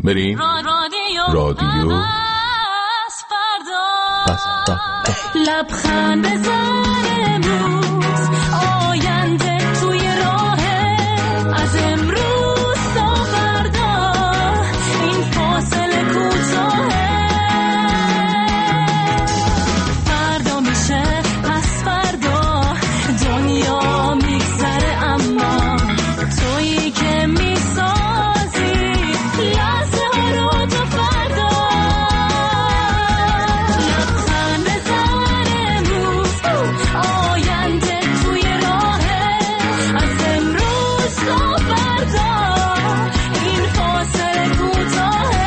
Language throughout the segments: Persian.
بریم رادیو لبخند بزن امروز، آینده توی راهه، از امروز تا فردا این فاصله کوتاهه، فردا میشه پس فردا دنیا میگذره، اما تویی که میسازی لحظه ها رو تا فردا. لبخند بزن امروز، آینده توی راهه، از امروز تا فردا این فاصله کوتاهه.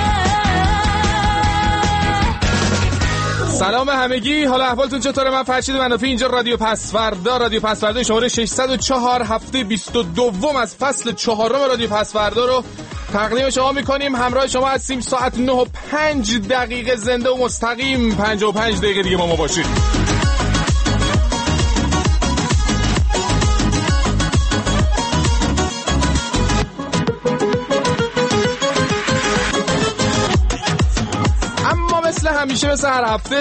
سلام همگی، حالا احوالتون چطوره؟ من فرشید منافی، اینجا رادیو پسفردا. رادیو پسفردا شماره 604 هفته 22 از فصل 4 رادیو پسفردا رو تقدیم شما میکنیم. همراه شما هستیم ساعت 9 و 5 دقیقه زنده و مستقیم. 55 دقیقه دیگه با ما باشید. اما مثل همیشه، مثل هر هفته،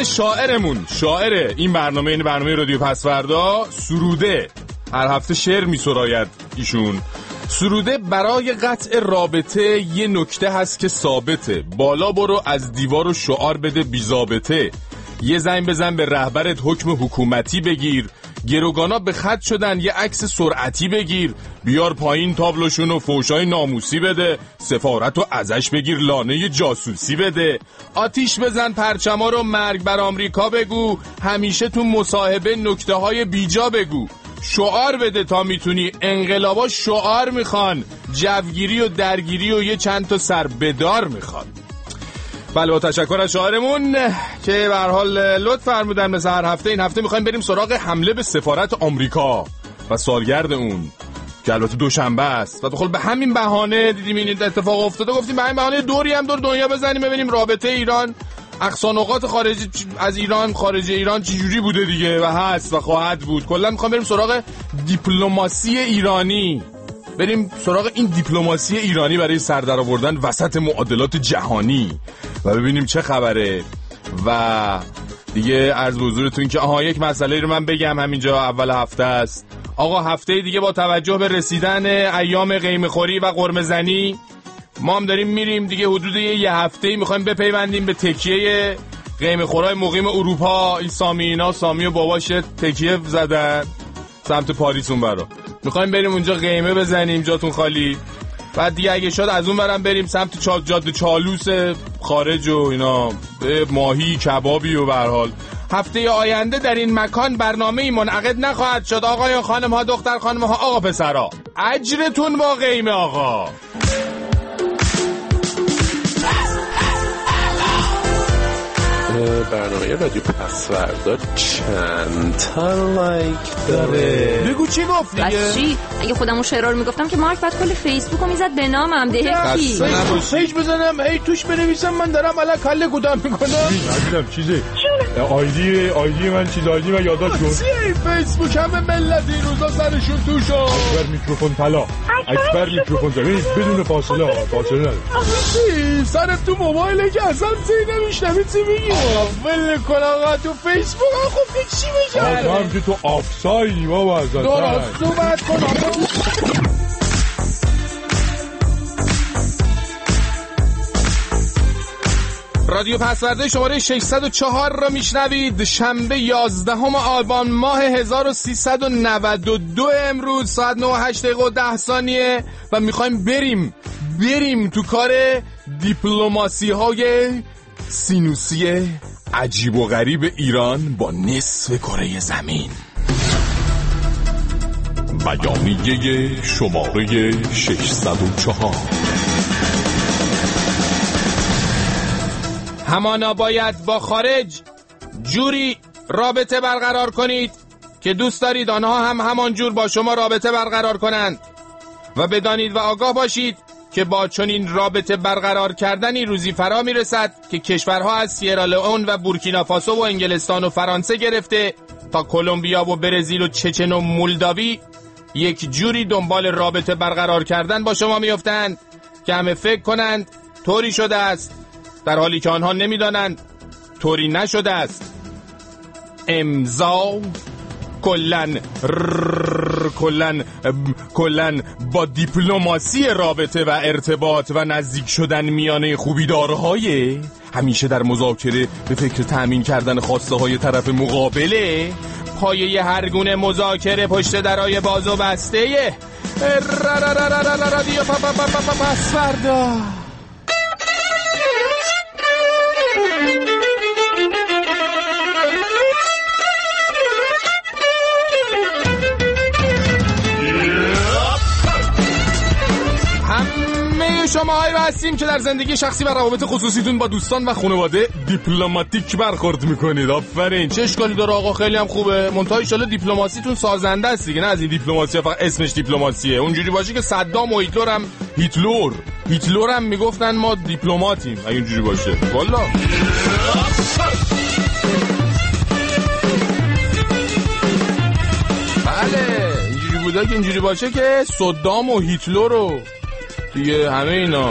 شاعر این برنامه رادیو پسفردا سروده. هر هفته شعر میسراید ایشون. سروده برای قطع رابطه یه نکته هست که ثابته. بالا برو از دیوار و شعار بده بی ضابطه. یه زنگ بزن به رهبرت حکم حکومتی بگیر. گروگانا به خط شدن یه عکس سرعتی بگیر. بیار پایین تابلوشون و فوشای ناموسی بده. سفارت و ازش بگیر لانه جاسوسی بده. آتیش بزن پرچما رو مرگ بر آمریکا بگو. همیشه تو مصاحبه نکته های بیجا بگو. شعار بده تا میتونی، انقلابا شعار میخوان. جوگیری و درگیری و یه چند تا سر بدار میخوان. بله، با تشکر از شاعرمون که به هر حال لطف فرمودن. مثل هر هفته این هفته میخوایم بریم سراغ حمله به سفارت آمریکا و سالگرد اون که البته دوشنبه است و خب به همین بهانه دیدیم این اتفاق افتاده، گفتیم به همین بهانه دوری هم دور دنیا بزنیم ببینیم رابطه ایران اقصا نقاط خارج از ایران، خارج ایران چجوری بوده دیگه و هست و خواهد بود. کلا میخوام بریم سراغ دیپلماسی ایرانی، بریم سراغ این دیپلماسی ایرانی برای سر در آوردن وسط معادلات جهانی و ببینیم چه خبره. و دیگه عرض به حضورتون که یک مسئله رو من بگم، همینجا اول هفته است آقا. هفته دیگه با توجه به رسیدن ایام قیمه‌خوری و قرمه‌زنی ما هم داریم میریم دیگه، حدود یه هفته‌ای میخوایم بپیوندیم به تکیه قیمه‌خورای مقیم اروپا. این سامی و باباش تکیه زدن سمت پاریس اون برا، میخوایم بریم اونجا قیمه بزنیم، جاتون خالی. بعد دیگه اگه شد از اون برم بریم سمت جاده چالوس خارج و اینا، ماهی کبابی و به هر حال. هفته آینده در این مکان برنامه‌ای منعقد نخواهد شد. آقایان خانم‌ها، دختر خانم‌ها، آقا پسرا، اجرتون با قیمه آقا. برنامه رادیو پسفردا چند تا لایک داره؟ بگو چی گفت دیگه؟ چی؟ اگه خودمون شعرها رو میگفتم که مارک بعد کل فیسبوکو میزد به نامم. دهکی پیج بزنم هی توش بنویسم من دارم الان کله گودام میکنم. عزیزم چیزه آیدی من چیز، آیدی من یادداشت کن. چی فیسبوک همه ملت این روزا سرشون توشو. اکبر میکروفون طلا، اکبر میکروفون طلا بدون فاصله نداره. چی سر تو موبایل که اصلا نمیشنوی چی میگی؟ ول کن آقا تو فیسبوک خب چی میشه؟ آقا هم که تو آفسایدی بابا ازت درست صحبت کن آقا. رادیو پسفردا شماره 604 رو میشنوید. شنبه 11 آبان ماه 1392 امروز ساعت 9:08 و میخوایم بریم تو کار دیپلماسی های سینوسی عجیب و غریب ایران با نصف کره زمین. بیانیه شماره 604. همانا باید با خارج جوری رابطه برقرار کنید که دوست دارید آنها هم همان جور با شما رابطه برقرار کنند و بدانید و آگاه باشید که با چنین رابطه برقرار کردنی روزی فرا میرسد که کشورها از سیرالئون و بورکینافاسو و انگلستان و فرانسه گرفته تا کلمبیا و برزیل و چچن و مولداوی یک جوری دنبال رابطه برقرار کردن با شما میافتند که همه فکر کنند طوری شده است، در حالی که آنها نمیدانند طوری نشده است. امضا کلن با دیپلماسی رابطه و ارتباط و نزدیک شدن میانه خوبیدارهای همیشه در مذاکره به فکر تأمین کردن خواسته های طرف مقابله. پایه هر گونه مذاکره پشت درای باز و بسته رادیو پسوردا. شما هایی هستیم که در زندگی شخصی و روابط خصوصیتون با دوستان و خانواده دیپلماتیک برخورد میکنید. آفرین، چه اشکالی داره آقا، خیلی هم خوبه. منتها ان شاءالله دیپلماسیتون سازنده است دیگه، نه از این دیپلماسی فقط اسمش دیپلماسیه. اونجوری باشه که صدام و هیتلر هم میگفتن ما دیپلماتیم. اگه اونجوری باشه والا. بله اینجوری بوده که اینجوری باشه که صدام و هیتلر رو دیگه همه اینا.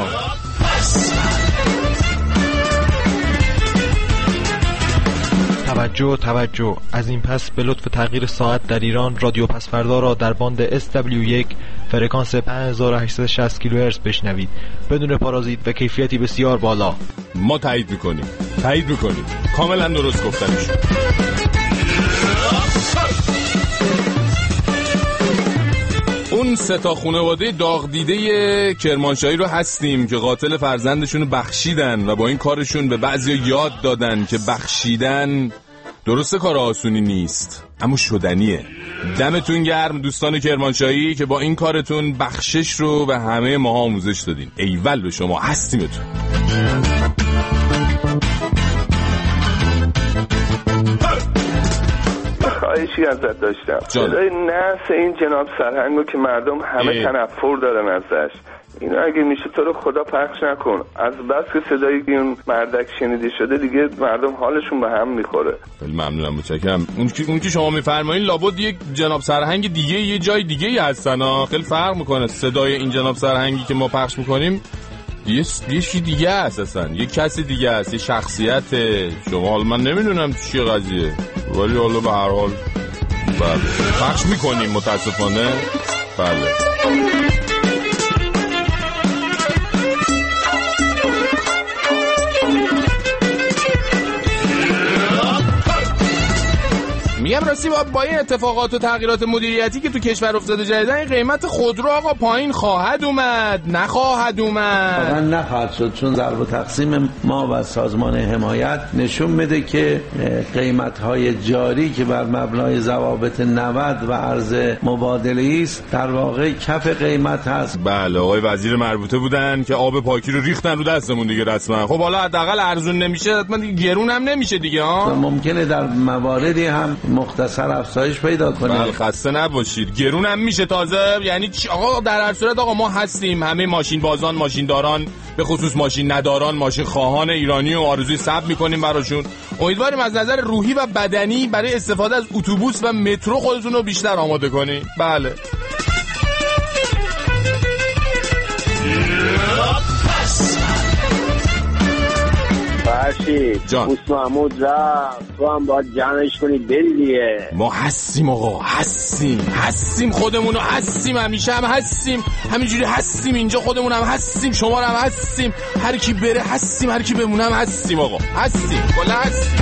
توجه از این پس به لطف تغییر ساعت در ایران رادیو پسوردا را در باند SW1 فرکانس 5860 کیلوهرتز بشنوید بدون پارازیت و کیفیتی بسیار بالا. ما تایید میکنیم کاملا درست گفتنش. اون سه تا خانواده داغ دیده کرمانشاهی رو هستیم که قاتل فرزندشون رو بخشیدن و با این کارشون به بعضیا یاد دادن که بخشیدن درسته کار آسونی نیست اما شدنیه. دمتون گرم دوستان کرمانشاهی که با این کارتون بخشش رو به همه ما آموزش دادین. ایول به شما، هستیمتون. خواهشی ازت داشتم. صدای نحس این جناب سرهنگو که مردم همه تنفر دارن ازش، اینو اگه میشه تو رو خدا پخش نکن. از بس که صدای این مردک شنیده شده دیگه مردم حالشون به هم میخوره. خیلی ممنونم، متشکرم. اون که شما میفرمایین لابد یک جناب سرهنگ دیگه یه جای دیگه هستن ها. خیلی فرق میکنه صدای این جناب سرهنگی که ما پخش میکنیم یه چی دیگه است، اصلا یه کسی دیگه است، یه شخصیت. شما حالا من نمیدونم چیه قضیه، ولی حالا به هر حال بله پخش میکنیم متاسفانه. بله میگم راستی با این اتفاقات و تغییرات مدیریتی که تو کشور افتاده جدیدن این قیمت خودرو آقا پایین خواهد اومد نخواهد اومد؟ واقعا نخواهد شد، چون ضرب و تقسیم ما و سازمان حمایت نشون میده که قیمت‌های جاری که بر مبنای ضوابط نود و عرض مبادله‌ای است در واقع کف قیمت هست. بله آقای وزیر مربوطه بودن که آب پاکی رو ریختن رو دستمون دیگه رسما. خب حالا حداقل ارزون نمیشه، حتما دیگه گرون هم نمیشه دیگه ها. ممکنه در مواردی هم مختصر افزایش پیدا کنه. بله خسته نباشید، گرون هم میشه تازه. یعنی آقا در هر صورت آقا ما هستیم، همه ماشین بازان، ماشین داران، به خصوص ماشین نداران، ماشین خواهان ایرانی و آرزوی صبر میکنیم براشون. امیدواریم از نظر روحی و بدنی برای استفاده از اتوبوس و مترو خودتون رو بیشتر آماده کنید. بله فرشید جان محمود رفت، تو هم باید جمعش کنی بری دیگه. ما هستیم آقا، هستیم خودمونو هستیم، همیشه هم هستیم، همینجوری هستیم اینجا، خودمون هم هستیم، شما هم هستیم، هر کی بره هستیم، هر کی بمونه هم هستیم آقا، هستیم کلا هستیم.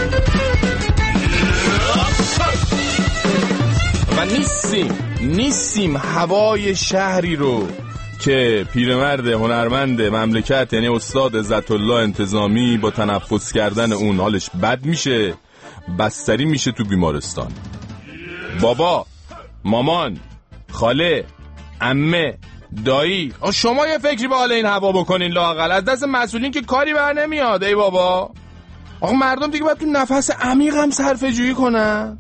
و نیستیم هوای شهری رو که پیرمرد هنرمند مملکت یعنی استاد عزت الله انتظامی با تنفس کردن اون حالش بد میشه، بستری میشه تو بیمارستان. بابا، مامان، خاله، عمه، دایی، شما یه فکری به حال این هوا بکنین لااقل. از دست مسئولین که کاری بر نمیاد. ای بابا آقا مردم دیگه باید تو نفس عمیق هم صرفه جویی کنن.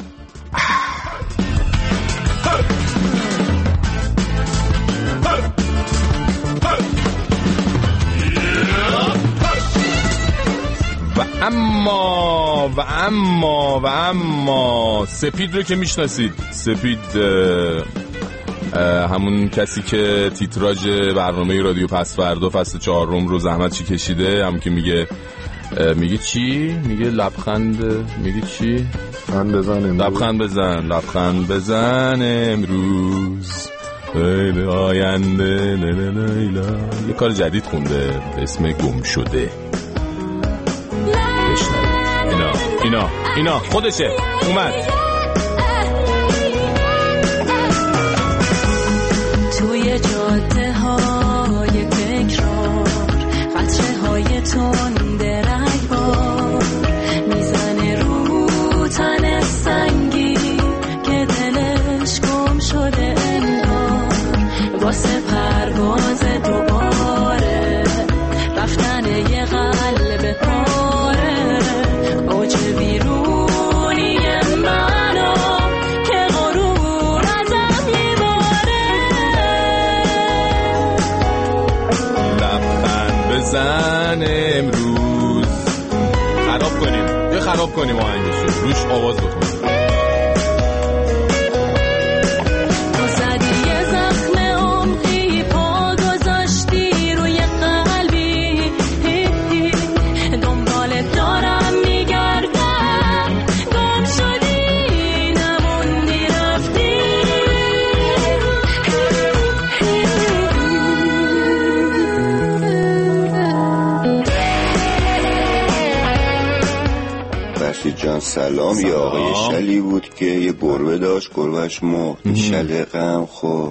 و اما سپید رو که میشناسید، سپید همون کسی که تیتراژ برنامه رادیو پسوردا فصل 4 رو زحمتشی کشیده، هم که میگه چی؟ میگه لبخند، میگه چی؟ لبخند بزن امروز لیلا آینده لیلا. یه کار جدید خونده به اسم گم شده. اینا خودشه اومد. توی جاده های تکرار قطره های تنده رگبار میزنه رو تن سنگی که دلش گم شده انگار، واسه پرواز دوباره رفتن یه قلب پاره، اوج بیرونی منو که غرور ازم میباره. لبخند بزن امروز. خراب کنیم آهنگشو، روش آواز بخونیم. جان سلام. یه آقای شلی بود که یه گربه داشت، گربهش مرد. شلغم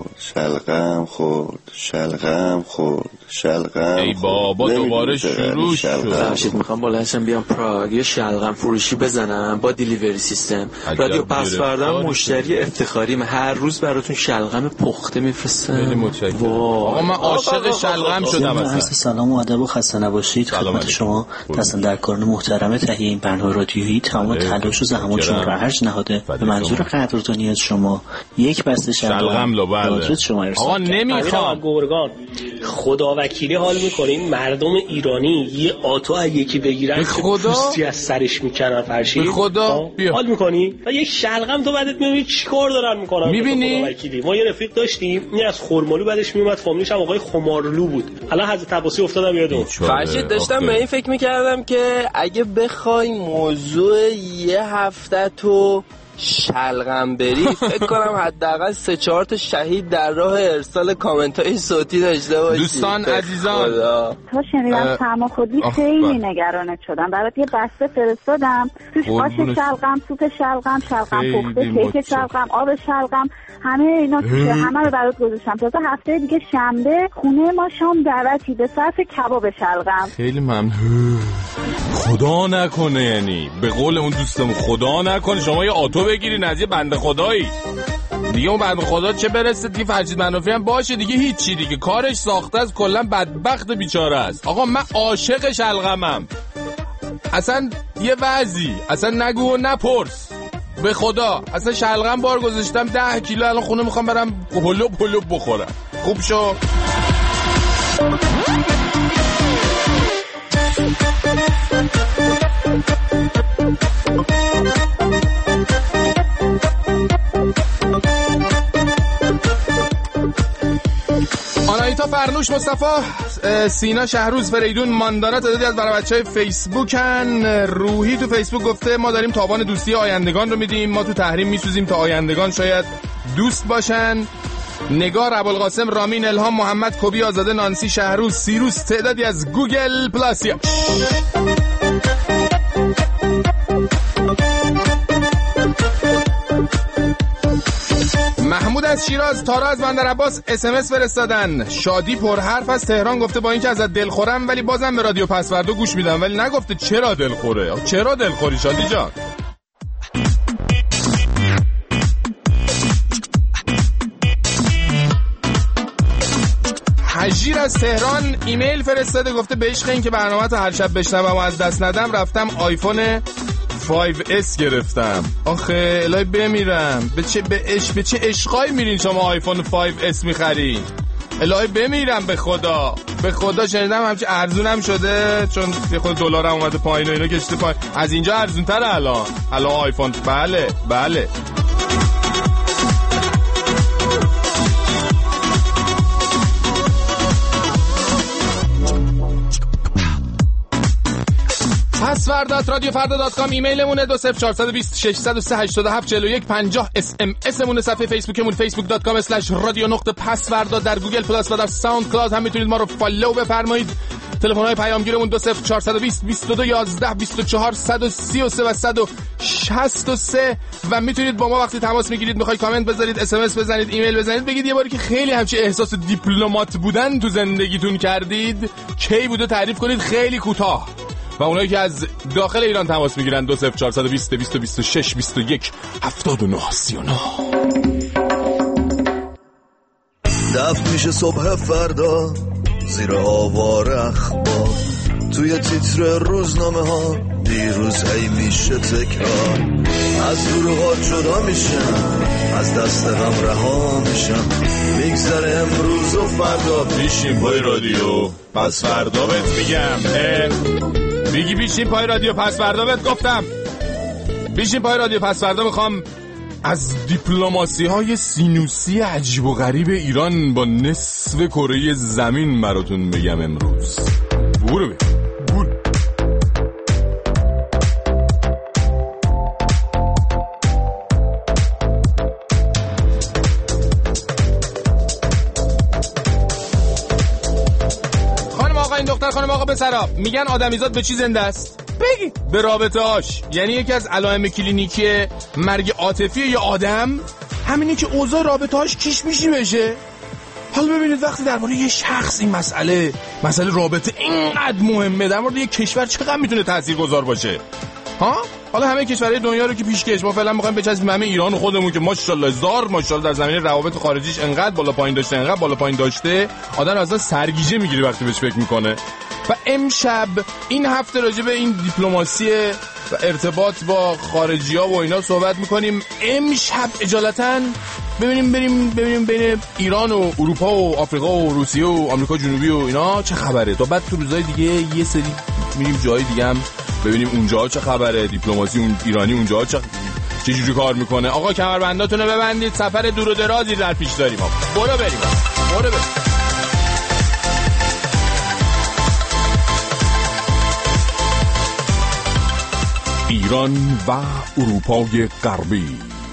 خورد. ای بابا دوباره شروع شد. میخوام بلندشم بیام پراگ یه شلغم فروشی بزنم با دیلیوری سیستم. رادیو پسوردا مشتری افتخاریم، هر روز براتون شلغم پخته میفرستم. خیلی متشکرم آقا، من عاشق شلغم شدم. عرض سلام و ادب و خسته نباشید خدمت شما. دست در کاران محترم تهیه این برنامه رادیویی تمام تلاش و زحمات شما را هرج نهاده به منظور قدردانی از شما یک بسته شلغم لو شما ارسال. آقا نمیخوام گورگان خدا وکیلی حال میکنین مردم ایرانی یه آتو از یکی بگیرن که پوستی از سرش میکنن فرشی به خدا حال میکنی و یک شلغم تو بعدت میبینی چیکار دارن میکنن. میبینی ما یه رفیق داشتیم این از خرمالو بعدش میومد، فامیلش هم آقای خمارلو بود. الان حضرت عباسی افتادم یادم. فرشید داشتم به این فکر میکردم که اگه بخوای موضوع یه هفته تو شلغم بری فکر کنم حداقل 3-4 تا شهید در راه ارسال کامنت‌های صوتی داشته باشی. دوستان عزیزان تا شنیدم سرماخوردی خیلی نگرانت شدم. برات یه بسته فرستادم توش آش شلغم، سوپ شلغم، شلغم پخته، کیک شلغم، آب شلغم، همه اینا توشه. همه رو برات گذاشتم. تازه هفته دیگه شنبه خونه ما شام دعوتی به صرف کباب شلغم. خیلی ممنون. خدا نکنه، یعنی به قول اون دوستم خدا نکنه شما یه آتو بگیرین از یه بنده خدایی دیگه. اون بنده خدا چه برسه دیگه فرشید منافی هم باشه دیگه، هیچی دیگه کارش ساخته است، کلا بدبخت بیچاره است. آقا من عاشق شلغمم، اصلا یه وضعی اصلا نگو و نپرس به خدا. اصلا شلغم بار گذاشتم 10 کیلو، الان خونه میخوام برم پلو بخورم. خوب شو. آنایتا فرنوش، مصطفی سینا شهروز، فریدون ماندانا تعدادی از برای بچهای فیسبوکن. روحی تو فیسبوک گفته ما داریم تاوان دوستی آیندگان رو میدیم، ما تو تحریم میسوزیم تا آیندگان شاید دوست باشن. نگار، ابوالقاسم، رامین، الهام، محمد، کبی، آزاده، نانسی، شهروز، سیروس تعدادی از گوگل پلاسیا. محمود از شیراز، تارا از بندر عباس SMS فرستادن. شادی پرحرف از تهران گفته با اینکه ازت دلخورم ولی بازم به رادیو پسوردا گوش میدم، ولی نگفته چرا دلخوره. چرا دلخوری شادی جان؟ حجیر از تهران ایمیل فرستاده گفته به عشق این که برنامه‌تو هر شب بشنوم و از دست ندم رفتم آیفون 5S گرفتم. آخه الهی بمیرم. به چه عشقایی میرین شما آیفون 5S میخرین؟ الهی بمیرم به خدا شنیدم همچه ارزونم شده چون یه خود دلارم اومده پایین و اینا کشته پایین. از اینجا ارزونتره الان آیفون. بله pasvarda@radiofarda.com ایمیلمونه 20420 603 87 41 50 اسممونه صفحه فیسبوکمون facebook.com/radio.pasvarda در گوگل پلاس و در ساوند کلاود هم میتونید ما رو فالو بفرمایید. تلفن‌های پیامگیرمون 20420 22 11 24 133 و 163 و میتونید با ما وقتی تماس میگیرید میخواید کامنت بذارید، اس ام اس بزنید، ایمیل بزنید، بگید یه باری که خیلی همچین احساس دیپلمات بودن تو زندگیتون کردید کی بوده تعریف کنید خیلی کوتاه. و اونایی که از داخل ایران تماس میگیرن 20420 226 21 79 39. دفت میشه صبح فردا زیر آوار اخبار توی تیتر روزنامه ها دیروز هی میشه تکرار از دروغات جدا میشم از دست غم رها میشم میگذره امروز و فردا بیشیم پای رادیو پس فردا بهت میگم میگی بیشیم پای رادیو پس فردا بهت گفتم بیشیم پای رادیو پس فردا میخوام از دیپلماسی های سینوسی عجیب و غریب ایران با نصف کره زمین براتون بگم امروز. برو بگم خانم آقا این دختر خانم آقا پسرا میگن آدمیزاد به چی زنده است؟ بگی به رابطه هاش. یعنی یکی از علائم کلینیکی مرگ عاطفی یا آدم همینه که اوضاع رابطه هاش کیش میشی بشه. حالا ببینید وقتی درباره یه شخص این مسئله رابطه اینقدر مهمه، در مورد یه کشور چقدر میتونه تاثیرگذار باشه ها؟ حالا همه کشورهای دنیا رو که پیشکش ما فعلا می‌خوایم بچسبیم همه ایران خودمون که ماشاءالله زار ماشاءالله در زمینه روابط خارجیش انقدر بالا پایین داشته آدم اصلا سرگیجه میگیره وقتی بهش فکر میکنه. و امشب این هفته راجع به این دیپلماسی و ارتباط با خارجی‌ها و اینا صحبت میکنیم. امشب اجالتا ببینیم بین ایران و اروپا و آفریقا و روسیه و آمریکا جنوبی و اینا چه خبره، تا بعد تو روزهای دیگه یه سری میریم جای دیگه هم ببینیم اونجا چه خبره، دیپلماسی اون ایرانی اونجا چه جوری کار میکنه. آقا کمربنداتونو ببندید، سفر دور و درازی در پیش داریم. برو بریم. ایران و اروپای غربی.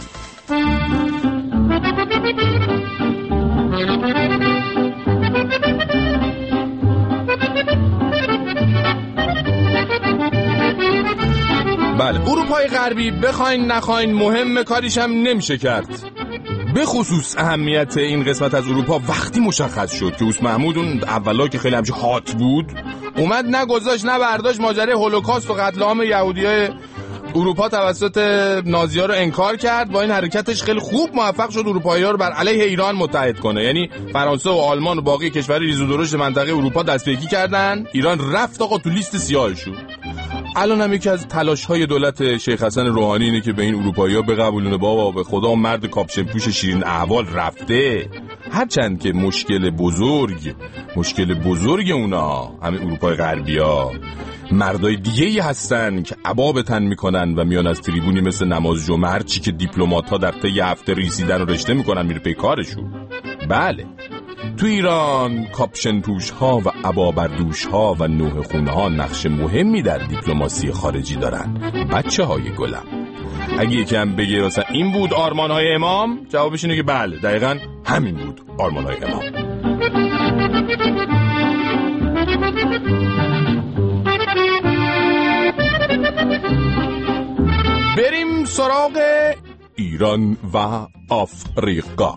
بله اروپای غربی بخواین نخواین مهم کاریش هم نمیشه کرد. به خصوص اهمیت این قسمت از اروپا وقتی مشخص شد که اوس محمود اون اولا که خیلی همچه هات بود اومد نگذاشت نه برداشت ماجرای هولوکاست و قتل عام یهودیای اروپا توسط نازی‌ها رو انکار کرد. با این حرکتش خیلی خوب موفق شد اروپایی‌ها رو بر علیه ایران متحد کنه. یعنی فرانسه و آلمان و باقی کشورهای ریز و درشت منطقه اروپا دستپیکی کردن، ایران رفت آقا تو لیست سیاهشون. الان هم یکی از تلاش‌های دولت شیخ حسن روحانی اینه که به این اروپایی‌ها بقبولونه بابا به خدا مرد کاپشن پوش شیرین احوال رفته. هرچند که مشکل بزرگ اونا همه اروپای غربی‌ها مردای دیگه‌ای هستن که عبا تن میکنن و میان از تریبونی مثل نماز جمعه هر چی که دیپلمات‌ها در طی هفته ریسیدن و رشته میکنن میره پی کارشون. بله تو ایران کاپشن پوش‌ها و عبا بردوش‌ها و نوح خون‌ها نقش مهمی در دیپلماسی خارجی دارن. بچه‌های گلم اگه یکم بگه مثلا این بود آرمان‌های امام، جوابش اینه که بله دقیقاً همین بود آرمان‌های امام. بریم سراغ ایران و آفریقا.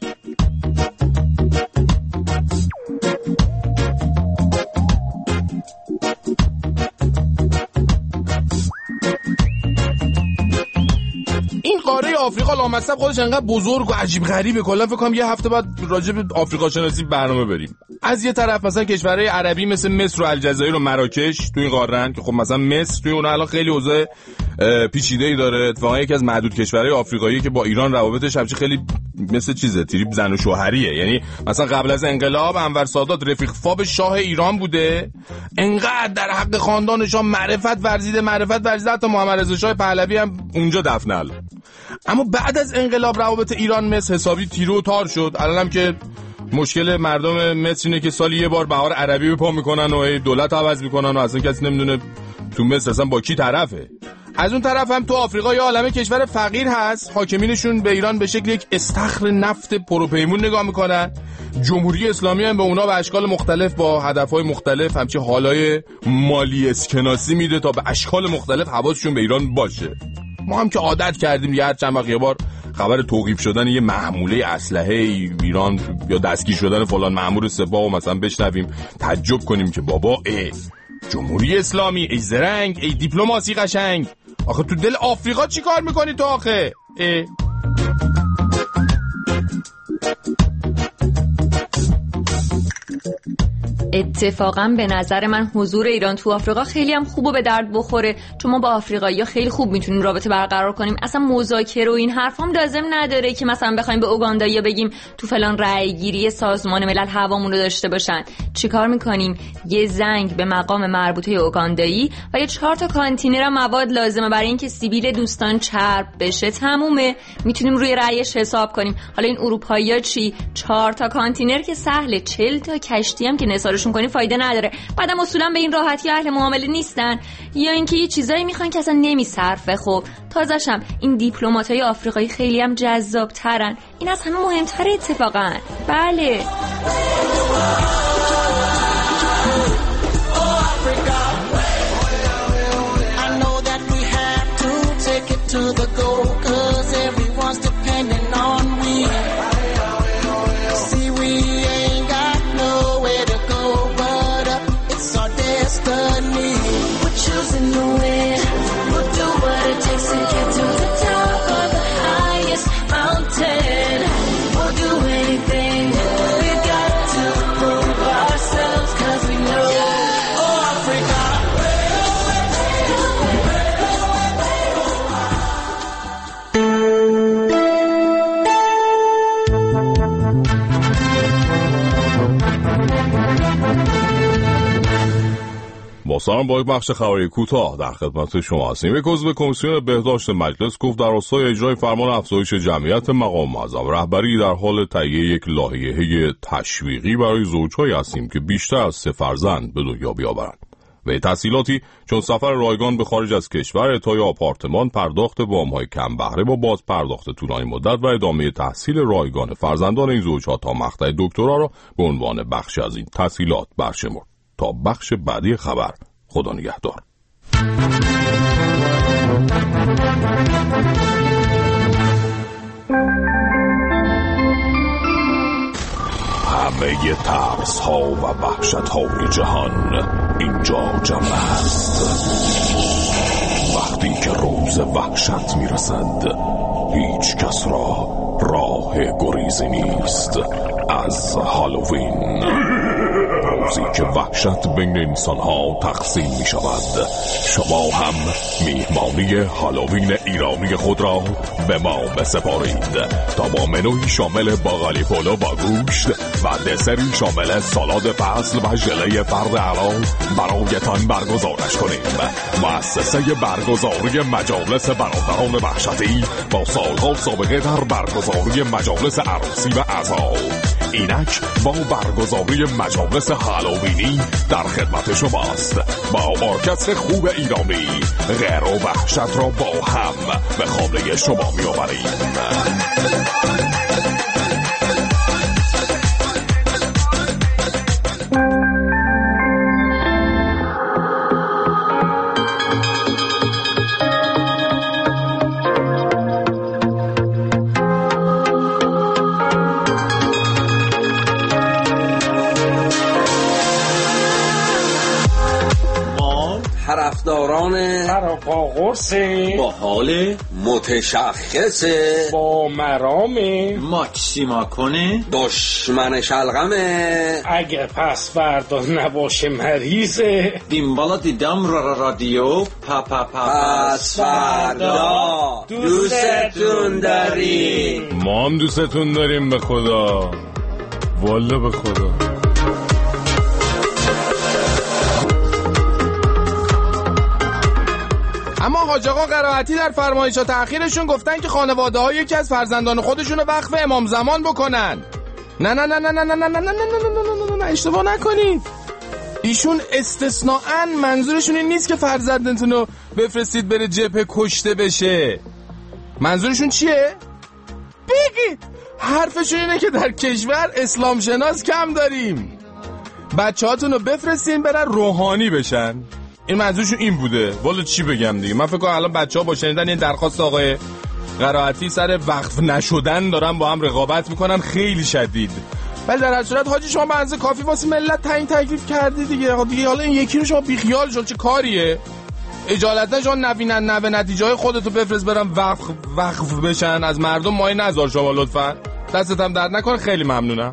این قاره آفریقا لامصب خودش انقدر بزرگ و عجیب غریبه کلا فکر کنم یه هفته بعد راجع به آفریقا شناسی برنامه بریم. از یه طرف مثلا کشورهای عربی مثل مصر و الجزایر و مراکش تو این قاره که خب مثلا مصر توی اون الان خیلی اوضاع پیچیده‌ای داره. اتفاقا یکی از معدود کشورهای آفریقایی که با ایران روابطش همچین خیلی مثل چیزه تریپ زن و شوهریه. یعنی مثلا قبل از انقلاب انور سادات رفیق فاب شاه ایران بوده، انقدر در حق خاندانش معرفت ورزیده حتی محمد رضا شاه پهلوی هم اونجا دفنه الان. اما بعد از انقلاب روابط ایران مصر حسابی تیرو و تار شد. الان هم که مشکل مردم مصر اینه که سالی یه بار بهار عربی به پا میکنن و دولت عوض میکنن و اصلا کسی نمیدونه تو مصر اصلا با کی طرفه. از اون طرف هم تو آفریقا یه عالمه کشور فقیر هست، حاکمینشون به ایران به شکل یک استخر نفت پروپیمون نگاه میکنن. جمهوری اسلامی هم به اونا به اشکال مختلف با هدفهای مختلف همچه حالای مالی اسکناسی میده تا به اشکال مختلف حواسشون به ایران باشه. ما هم که عادت کردیم یه چند وقت یه بار خبر توقیف شدن یه محموله اسلحه ایران یا دستگیر شدن فلان مأمور سپاه و مثلا بشنویم تعجب کنیم که بابا جمهوری اسلامی، ای زرنگ، ای دیپلماسی قشنگ، آخه تو دل آفریقا چی کار میکنی تو آخه؟ اتفاقا به نظر من حضور ایران تو آفریقا خیلی هم خوب و به درد بخوره، چون ما با آفریقایی‌ها خیلی خوب میتونیم رابطه برقرار کنیم. اصلا مذاکره و این حرفام لازم نداره که مثلا بخوایم به اوگاندایی‌ها بگیم تو فلان رأی‌گیری سازمان ملل هوامون رو داشته باشن. چیکار میکنیم؟ یه زنگ به مقام مربوطه اوگاندایی و یه 4 تا کانتینر مواد لازمه برای اینکه سیبیل دوستان چرب بشه، تمومه. میتونیم روی رأیش حساب کنیم. حالا این اروپایی‌ها چی؟ 4 تا کانتینر که سهله، 40 تا کشتی هم که نثارشون کنی فایده نداره. بعدم اصولا به این راحتی اهل معامله نیستن، یا اینکه یه چیزایی میخوان که اصلا نمیصرفه. خب تازه‌شم این دیپلمات‌های آفریقایی خیلی هم جذاب‌ترن. این از همه مهم‌تره اتفاقا. بله. سلام، با یک بخش خبری کوتاه در خدمت شما هستیم. یک عضو کمیسیون بهداشت مجلس گفت در راستای اجرای فرمان افزایش جمعیت مقام معظم رهبری در حال تهیه یک لایحه تشویقی برای زوجهایی هستیم که بیشتر از 3 فرزند به دنیا بیاورند. و تسهیلاتی چون سفر رایگان به خارج از کشور، اعطای آپارتمان، پرداخت وام‌های کم بهره با باز پرداخت طولانی مدت و ادامه تحصیل رایگان فرزندان این زوجها تا مقطع دکترا را به عنوان بخش از این تسهیلات برشمرد. تا بخش بعدی خبر، خدا نگهدار. همه ترس ها و وحشت های جهان اینجا جمع است. وقتی که روز وحشت میرسد، هیچ کس را راه گریزی نیست از هالووین، روزی که وحشت بین انسان ها تقسیم می شود. شما هم میهمانی هالووین ایرانی خود را به ما بسپارید تا با منوی شامل باقالی پلو با گوشت و دسری شامل سالاد فصل و ژله فرد اعلی برایتان برگزارش کنیم. مؤسسه برگزاری مجالس برادران وحشتی با سالها سابقه در برگزاری مجالس عروسی و عزا، اینک با برگزاری مجالس هالووینی در خدمت شماست. با ارکستر خوب ایرانی غیر و وحشت را با هم به خانه شما می آوریم. طرفداران قرصه با حال متشخصه با مرام ماکسیما کنه دشمن شلغمه اگه پس فردا نباشه مریضه دیمبالا دیدم رادیو پس فردا دوستتون داریم. ما هم دوستتون داریم به خدا، والله به خدا. اما حاج آقا قرائتی در فرمایشات اخیرشون گفتن که خانواده ها یکی از فرزندان خودشون رو وقف امام زمان بکنن. نه اشتباه نکنید. ایشون استثناءً منظورشون این نیست که فرزندتون رو بفرستید بره جبهه کشته بشه. منظورشون چیه؟ بگید. حرفشون اینه که در کشور اسلام شناس کم داریم، بچه هاتون رو بفرستین برن روحانی بشن. این منظورشون این بوده. والا چی بگم دیگه. من فکر کنم الان بچه ها با شنیدن این درخواست آقای قرائتی سر وقف نشدن دارن با هم رقابت میکنن خیلی شدید. ولی در هر صورت حاجی شما به اندازه کافی واسه ملت تعیین تکلیف کردی دیگه. حالا این یکی رو شما بیخیال شد، چه کاریه؟ اجالتا شما نوه نتیجه خودتو بفرست برن وقف بشن از مردم. مایه نذار شما لطفا. دستت هم درد نکنه. خیلی ممنونم.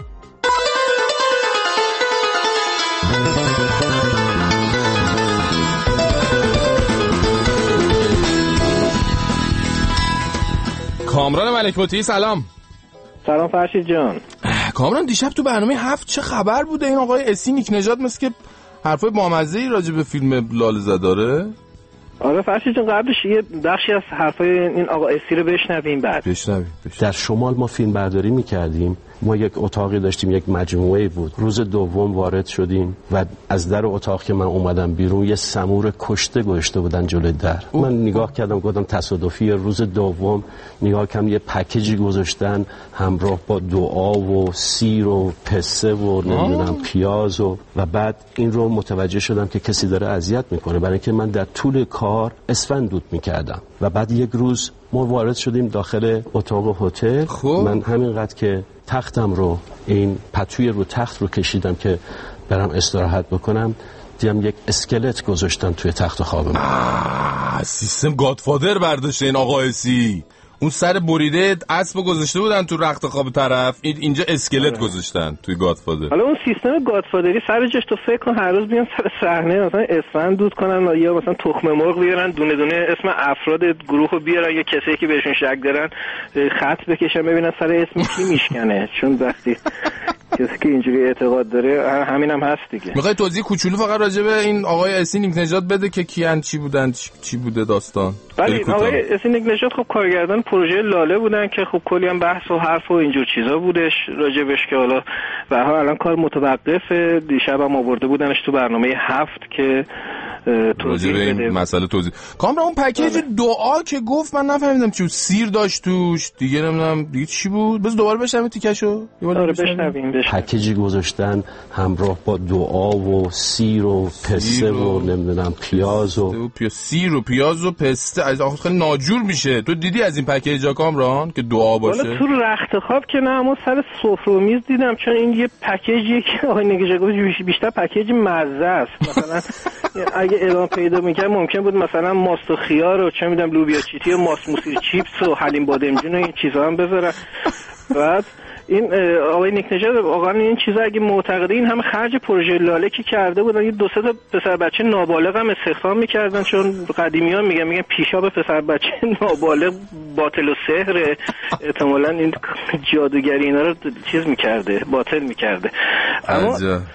کامران ملک مطیعی سلام. سلام فرشید جان. کامران دیشب تو برنامه 7 چه خبر بوده؟ این آقای اسی نیک نژاد مثل که حرفای بامزه‌ای راجع به فیلم لاله زداره. آره فرشید جان قبلش یه بخشی از حرفای این آقا اسی رو بشنویم. بعد در شمال ما فیلم برداری می‌کردیم. ما یک اتاقی داشتیم، یک مجموعه بود. روز دوم وارد شدیم و از در اتاق که من اومدم بیرون یه سمور کشته گذاشته بودن جلوی در. من نگاه کردم گفتم تصادفی. روز دوم نگاه کردم یه پکیجی گذاشتن همراه با دعا و سیر و پسته و نمیدونم پیاز و بعد این رو متوجه شدم که کسی داره اذیت میکنه، برای اینکه من در طول کار اسفند دود میکردم و بعد یک روز ما وارد شدیم داخل اتاق هتل. من همینقدر که تختم رو این پتوی رو تخت رو کشیدم که برم استراحت بکنم دیدم یک اسکلت گذاشتن توی تخت خوابم. سیستم گادفادر برداشته این آقا اسی. اون سر بریده اسب گذاشته بودن تو رخت خواب طرف، اینجا اسکلت گذاشتن توی گادفادر. حالا اون سیستم گادفادری سر جاش تو فکر کن هر روز بیان سر صحنه مثلا اسفند دود کنن یا مثلا تخم مرغ بیارن دونه دونه اسم افراد گروه رو بیارن یا کسی که بهشون شک دارن خط بکشن ببینن سر اسم کی میشکنه. چون وقتی کسی که اینجوری اعتقاد داره همینم هست دیگه. میخوای توضیح کوچولو فقط راجع به این آقای اسی نیک نژاد بده که کیان چی بودن چی بوده داستان؟ ولی آقای اسی نیک نژاد خب کارگردان پروژه لاله بودن که خب کلی هم بحث و حرف و اینجور چیزا بودش راجبش که حالا به هر حال الان کار متوقفه. دیشب هم آورده بودنش تو برنامه 7 که توضیح بده این مسئله توضیح. کامران اون پکیج دعا که گفت من نفهمیدم چی بود. سیر داشت توش دیگه نمیدونم دیگه چی بود. بس دوباره بشنویم تیکشو. آره بشنویم. پکیجی گذاشتن همراه با دعا و سیر و پسته و نمیدونم پیاز و سیر و پیاز و پسته. از آخر خیلی ناجور میشه. تو دیدی از این پکیجا کامران که دعا باشه؟ حالا تو رخت خواب که نه، اما سر سفره و میز دیدم. چون این یه پکیجی که آقای نگهجگو بیشتر پکیج مزه است. مثلا اگه اعلام پیدا میکرد ممکن بود مثلا ماست و خیار و چه میدونم لوبیا چیتی و ماست موسیر چیپس و حلیم بادمجون و این چیزا هم بذارن. بعد این آقای نیک نژاد واقعا این چیزا اگه معتقده این همه خرج پروژه لاله کی کرده بودن، یه دو سه تا پسر بچه نابالغ هم استخدام میکردن. چون قدیمیان میگن پیشاب پسر بچه نابالغ باطل و سحر، احتمالاً این جادوگری اینا رو چیز میکرده، باطل میکرده. اما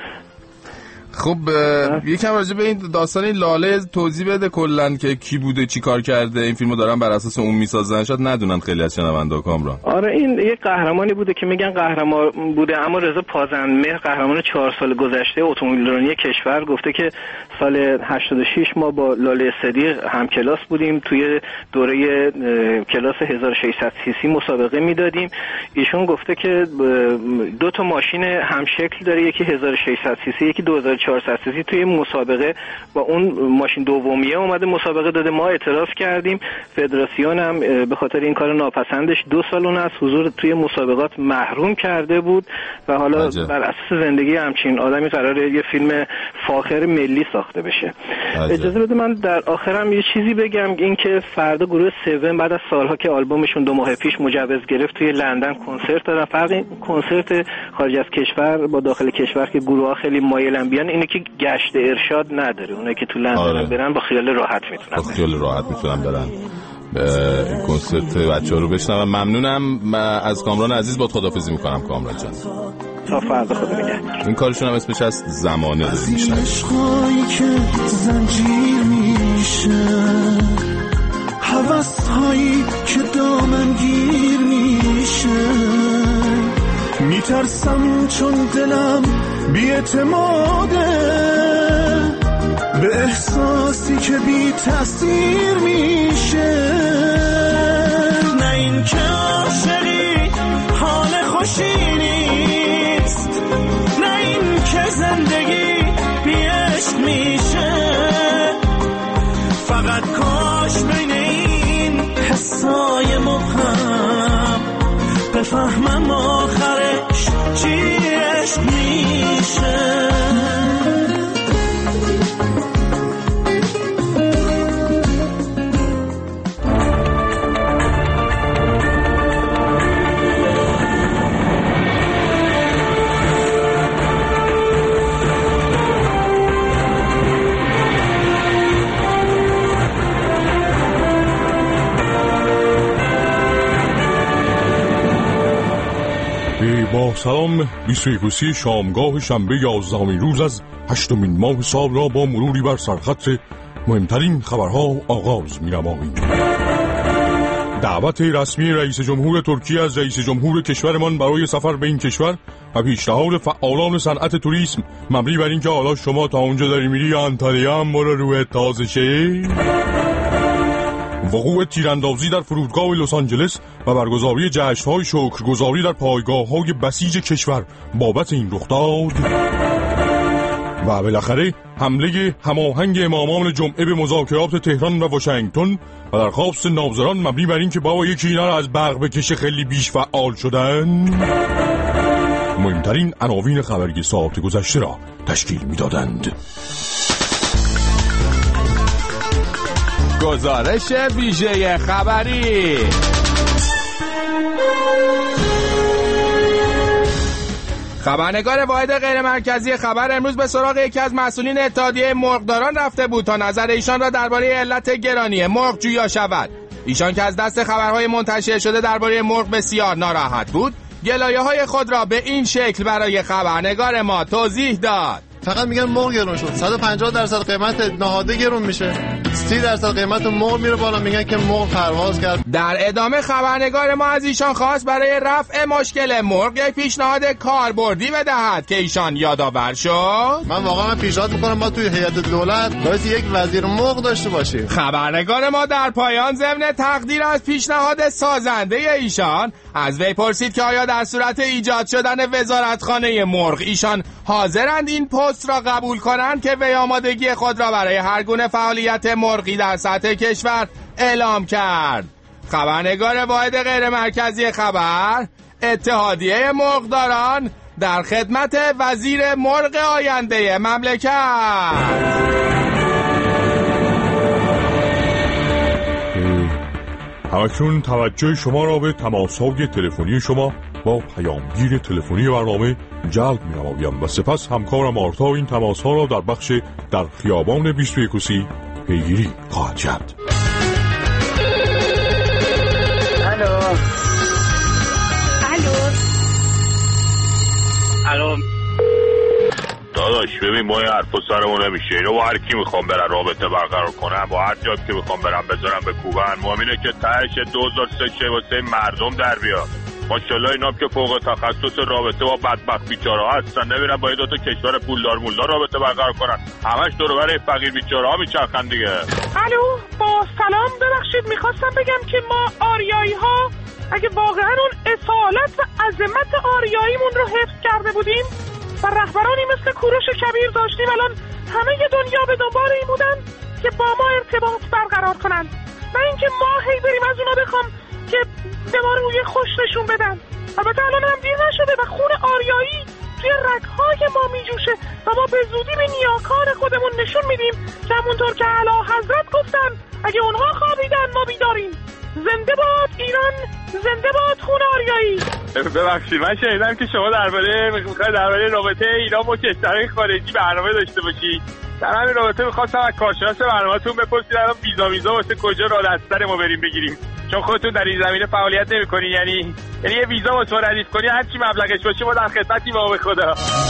خب یکم راجع به این داستان لاله توضیح بده کلا که کی بوده چی کار کرده. این فیلمو دارن بر اساس اون میسازن، شاید ندونن خیلی از شنوندا کامران. آره این یه قهرمانی بوده که میگن قهرمان بوده، اما رضا پازندمهر قهرمان 4 سال گذشته اتومبیلرانی کشور گفته که سال 86 ما با لاله صدیق هم کلاس بودیم، توی دوره کلاس 1600 سی سی مسابقه میدادیم. ایشون گفته که 2 تا ماشین همشکل داره، یکی 1600 سی سی یکی 2400 سی سی. توی مسابقه با اون ماشین دومیه اومده مسابقه داده. ما اعتراض کردیم، فدراسیون هم به خاطر این کار ناپسندش 2 سال اون از حضور توی مسابقات محروم کرده بود و حالا بر اساس زندگی همچین آدمی قراره یه فیلم فاخر ملی ساخته بشه. اجازه بده من در آخرم یه چیزی بگم، این که فردا گروه 7 بعد از سالها که آلبومشون 2 ماه پیش مجوز گرفت توی لندن کنسرت دارن. فرق کنسرت خارج از کشور با داخل کشور که گروه‌ها خیلی مایلن بیان اینه که گشت ارشاد نداره. اونایی که تو لندن برن با خیال راحت میتونن برن کنسرت بچه‌ها رو بشنون. ممنونم از کامران عزیز. با خداحافظی میکنم کامران جان. تا فردا خدا نگهدار. این کارشون هم اسمش از زمانه داره میشن. عشقایی که زنجیر میشه، هوس‌هایی که دامنگیر میشه، میترسم چون دلم بی‌اعتماده که بی تاثیر میشه، نه این که عاشقی حال خوشی نیست، نه این که زندگی بی عشق میشه. فقط کاش بین این حسای مبهم بفهمم آخرش چی عشق میشه. با سلام 21 شامگاه شنبه 11 روز از 8 ماه سال را با مروری بر سرخط مهمترین خبرها آغاز می‌نماییم. دعوت رسمی رئیس جمهور ترکیه از رئیس جمهور کشورمان برای سفر به این کشور و پیشنهاد فعالان صنعت توریسم مبنی بر اینکه حالا شما تا اونجا داری میری یا انطالیا هم برو روی تازه شه. وقوع تیراندازی در فرودگاه لس آنجلس و برگزاری جشن‌های شکرگزاری در پایگاه‌های بسیج کشور بابت این رخداد. و بالاخره حمله هماهنگ امامان جمعه به مذاکرات تهران و واشنگتن و درخواست ناظران مبنی بر این که بابا یکی اینا را از برق بکشه خیلی بیش فعال شدن. مهمترین عناوین خبری ساعت گذشته را تشکیل می‌دادند. گزارش ویژه خبری. خبرنگار واحد غیر مرکزی خبر امروز به سراغ یکی از مسئولین اتحادیه مرغداران رفته بود تا نظر ایشان را درباره علت گرانی مرغ جویا شود. ایشان که از دست خبرهای منتشر شده درباره مرغ بسیار ناراحت بود، گلایه‌های خود را به این شکل برای خبرنگار ما توضیح داد. فقط میگن مرغ گرون شد، 150% قیمت نهاده گرون میشه، 30% قیمت مرغ میره بالا، میگن که مرغ پرواز کرد. در ادامه خبرنگار ما از ایشان خواست برای رفع مشکل مرغ یک پیشنهاد کاربردی بدهد که ایشان یادآور شد. من واقعا پیشنهاد میکنم ما توی هیئت دولت باید یک وزیر مرغ داشته باشیم. خبرنگار ما در پایان ضمن تقدیر از پیشنهاد سازنده ایشان از وی پرسید که آیا در صورت ایجاد شدن وزارتخانه مرغ ایشان حاضرند این پست را قبول کنند که وی آمادگی خود را برای هر گونه فعالیت مرغی در سطح کشور اعلام کرد. خبرنگار واحد غیر مرکزی خبر، اتحادیه مرغداران در خدمت وزیر مرغ آینده مملکت. همکنون توجه شما را به تماس‌های تلفنی شما با پیامگیر تلفنی برنامه جلب می‌نمایم و سپس همکارم آرتا این تماس‌ها را در بخش در خیابان 21 پیگیری خواهد کرد. الو داداش ببین ما این حرفا سرمون نمیشه، اینو با هر کی میخوام برن رابطه برقرار کنم، با هر جا که میخوام برم بذارم به کوبن، مهم اینه که تهش 2003 واسه مردم در بیاد. ماشاءالله اینا که فوق تخصص رابطه با بدبخت بیچاره‌ها هستن، نمیرن با دو تا کشور پولدار مولدار رابطه برقرار کنن، همش دور و بر فقیر بیچاره‌ها میچرخن دیگه. الو با سلام، ببخشید میخواستم بگم که ما آریایی‌ها اگه واقعا اون اصالت و عظمت آریاییمون رو حفظ کرده بودیم و رهبرانی مثل کوروش کبیر داشتیم، الان همه دنیا به دنبال این بودن که با ما ارتباط برقرار کنن، نه اینکه ما هی بریم از اونا بخوام که به ما روی خوش نشون بدن. البته الان هم دیر نشده و خون آریایی توی رگ‌های ما میجوشه و ما به زودی به نیاکان خودمون نشون میدیم که همونطور که اعلی حضرت گفتن اگه اونها خوابیدن ما بیداریم. زنده باد ایران، زنده باد خون آریایی. ببخشید من شنیدم که شما درباره رابطه ایران با کشورهای خارجی برنامه داشته باشی. در همین رابطه می‌خواستم از کارشناس برنامه‌تون بپرسید الان ویزا واسه کجا راه دستر ما بریم بگیریم، چون خودتون در این زمینه فعالیت نمی‌کنین، یعنی یه ویزا واسه ردیف کنی هر چی مبلغش باشه ما در خدمتی با به خدا.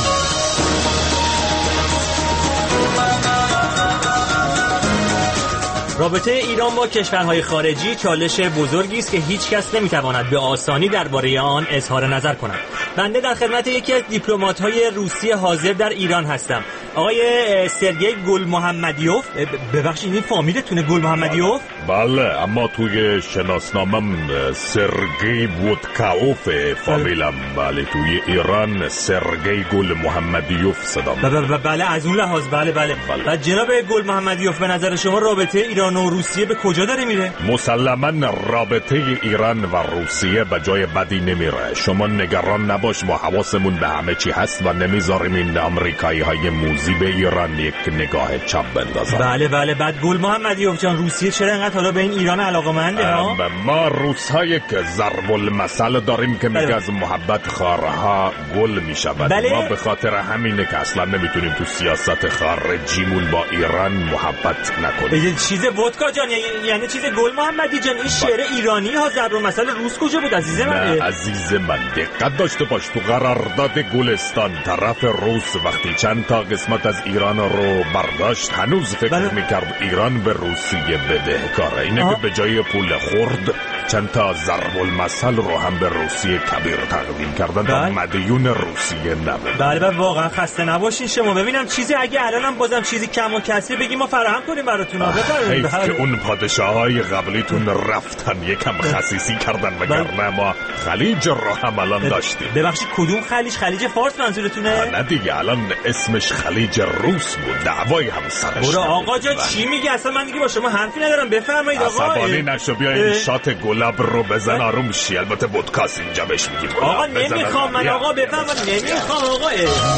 رابطه ایران با کشورهای خارجی چالش بزرگی است که هیچ کس نمیتواند به آسانی درباره آن اظهار نظر کند. بنده در خدمت یکی از دیپلمات‌های روسی حاضر در ایران هستم. آقای سرگئی گل محمدیوف. ببخشید این فامیلتونه گل محمدیوف؟ بله، اما توی شناسنامم سرگئی وودکاوف فامیلم. بله، توی ایران سرگئی گل محمدیوف صدام. بله از اون لحاظ. بله. و جناب گل محمدیوف به نظر شما رابطه ایران و روسیه به کجا داره میره؟ مسلماً رابطه ایران و روسیه به جای بدی نمیره. شما نگران نباش، ما حواسمون به همه چی هست و نمیذاریم این آمریکایی های موزی به ایران یک نگاه چپ بندازن. بله. بعد گل محمدیوف جان، روسیه چرا انقدر حالا به این ایران علاقه‌منده ها؟ ما روس‌ها یک ضرب المثل داریم که میگه از محبت خارها گل میشود. ما به خاطر همینه که اصلا نمیتونیم تو سیاست خارجیمون با ایران محبت نکنیم. چیز ودکا جان، یعنی چیز گل محمدی جان، این شعر ایرانی ها ضرب المثل روس کجا بود عزیز من؟ نه عزیز من، دقت داشته باش. تو قرارداد گلستان طرف روس وقتی چند تا قسمت از ایران رو برداشت، هنوز فکر میکرد ایران به روسیه بدهکاره. اینه که به جای پول خورد چند تا ضرب المثل رو هم به روسیه کبیر تقدیم کردن تا مدیون روسیه نبود. بله واقعا خسته نباشین شما. ببینم چیزی اگه الانم بازم چیزی کم و کسی بگی ما فراهم کنیم براتون. حیف که اون پادشاهای قبلیتون رفتن یکم خسیسی کردن، وگرنه ما خلیج رو هم الان داشتیم. ببخشید کدوم خلیج؟ خلیج فارس منظورتونه؟ نه دیگه، الان اسمش خلیج روس بود. دعوای هم سرش. برو آقا جان چی میگی؟ اصلا من دیگه با شما حرفی ندارم. بفرمایید آقا. عصبانی نشو، بیا این شات گلاب رو بزن آروم شی. البته پادکست اینجا بهش میگید آقا نمیخوام من. آقا بفرمایید نمیخوام آقا.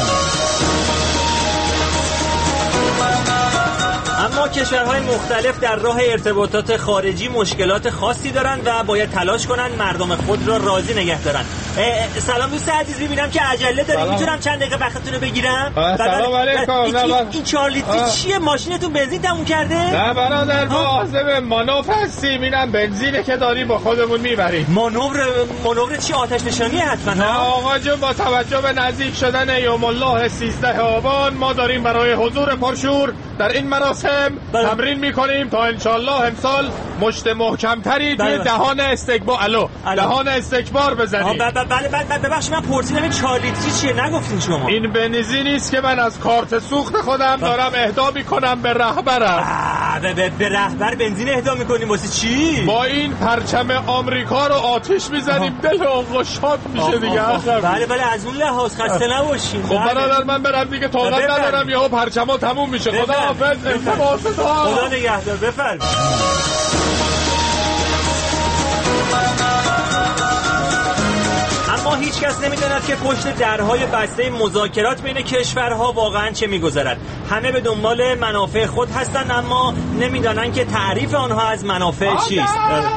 اما کشورهای مختلف در راه ارتباطات خارجی مشکلات خاصی دارن و باید تلاش کنن مردم خود را راضی نگه دارن. سلام دوست عزیز، میبینم که عجله داری، میتونم چند دقیقه وقتتون رو بگیرم؟ سلام علیکم. این 4 لیتری چیه؟ ماشینتون بنزین تموم کرده؟ نه برادر، مواظب مانور هستیم. اینم بنزینه که داریم با خودمون میبریم. مانور چی؟ آتش نشانیه حتما؟ نه آقا جون، با توجه به نزدیک شدن یوم الله 13 آبان ما داریم برای حضور پرشور در این مراسم تمرین میکنیم تا انشالله امسال مشت محکمتری توی دهان دهان استکبار بزنیم. بله ببخشید من پرسیدم این 4 لیتری چیه؟ نگفتین شما؟ این بنزینی است که من از کارت سوخت خودم دارم اهدا میکنم به رهبرم. به رهبر بنزین اهدا میکنیم واسه چی؟ با این پرچم آمریکا رو آتش میزنیم. دل آقا شاد میشه دیگه. بله از اون لحاظ خسته نباشین. خب برادر من برم دیگه، طاقت ندارم، یهو پرچما تموم میشه. خدا حافظ. خدا نگهدار. بفرمایید. اما هیچ کس نمیداند که پشت درهای بسته مذاکرات بین کشورها واقعا چه میگذرد. همه به دنبال منافع خود هستند اما نمیدانند که تعریف آنها از منافع چیست.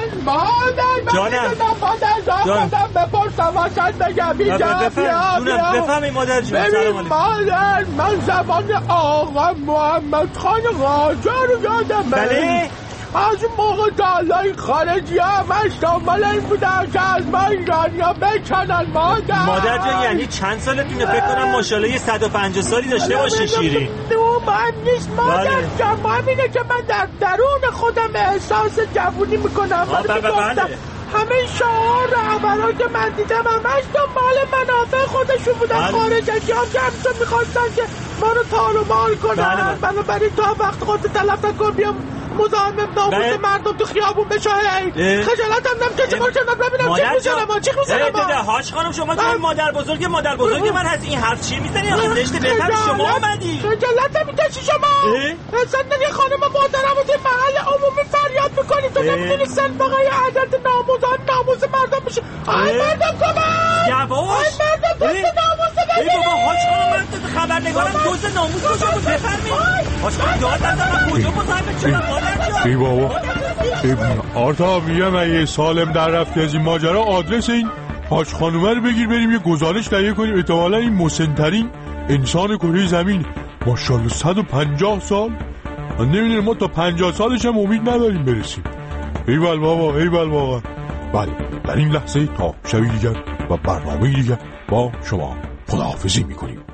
جانم بپرسم واسه بگم بفهمید مادر جون. ببین مادر، من زمان آقا محمد خان قاجار رو یادم. بله از اون موقع دالای خارجی ها همش دنبال این بودن که از ما ایرانی ها بکنن. مادر جان یعنی چند سالتونه؟ فکر کنم ماشاءالله یه 150 سالی داشته باشی شیرین. مهم نیست مادر جان، مهم اینه که من در درون خودم احساس جوونی میکنم. بله همه شعار رهبران که من دیدم همش دنبال منافع خودشون بودن. خارجی ها که همچون میخواستن که ما رو تار و مار کنن. بنابراین تا وقت خودت تلف نکن بیام مزاحم ناموس مردم تو خیابون بشه. خجالت هم نمیکشه. ببینم چیخ میزنم. حاج خانم شما که مادر بزرگ من هست این حرف چی میزنی؟ آقا زشته. بفهم شما اومدی. خجالت نمیکشی شما؟ اصلا یه خانم محترم و محل عمومی فریاد میکنی تو نمیتونی سنفقای عدد ناموس مردم بشه. آی مردم کمک. آی مردم دوست ناموس بگیر. ای بابا حاج خانم من خبرنگارم دوست ناموس کجا بود؟ بفرمایید. حاج خانم داد نزن کجا مزاحمت شدم؟ ای بابا آرتا میگم اگه سالم در رفتی از این ماجرا آدرس این حاج خانومه رو بگیر بریم یه گزارش تهیه کنیم. احتمالاً این مسن‌ترین انسان کره زمین. ماشاءالله 150 سال. من نمیدونم ما تا 50 سالش هم امید نداریم برسیم. ایول بابا ایول واقعا. بله در این لحظه تا شبی دیگر و برنامه دیگر با شما خداحافظی میکنیم.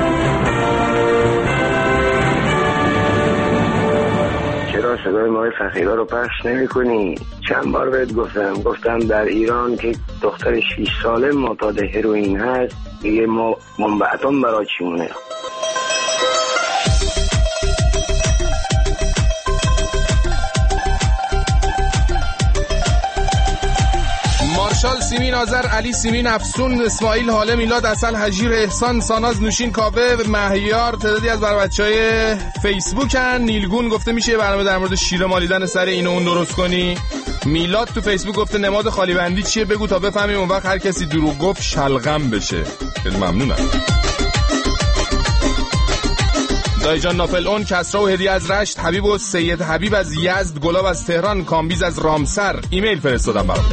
صدای ما اخیرا رو پخش نمی کنی؟ چند بار بهت گفتم در ایران که دختر 6 ساله معتاد هروئین هست دیگه ما منبعتان برای چی مونه؟ مارشال، سیمین آذر، علی سیمین، افسون، اسماعیل، حاله، میلاد، اصل، حجیر، احسان، ساناز، نوشین، کاوه، مهیار تعدادی از بچهای فیسبوکن. نیلگون گفته میشه یه برنامه در مورد شیر مالیدن سر این و اون درست کنی. میلاد تو فیسبوک گفته نماد خالی بندی چیه بگو تا بفهمیم اون وقت هر کسی دروغ گفت شلغم بشه. خیلی ممنونم. دایجان نافل اون، کسرا و هدیه از رشت، حبیب و سید حبیب از یزد، گلاب از تهران، کامبیز از رامسر ایمیل فرستادم برام.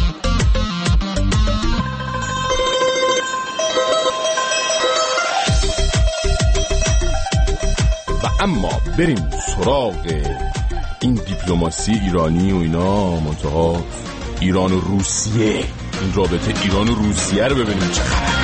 اما بریم سراغ این دیپلماسی ایرانی و اینا، منتها ایران و روسیه، این رابطه ایران و روسیه رو ببینیم چه خبره.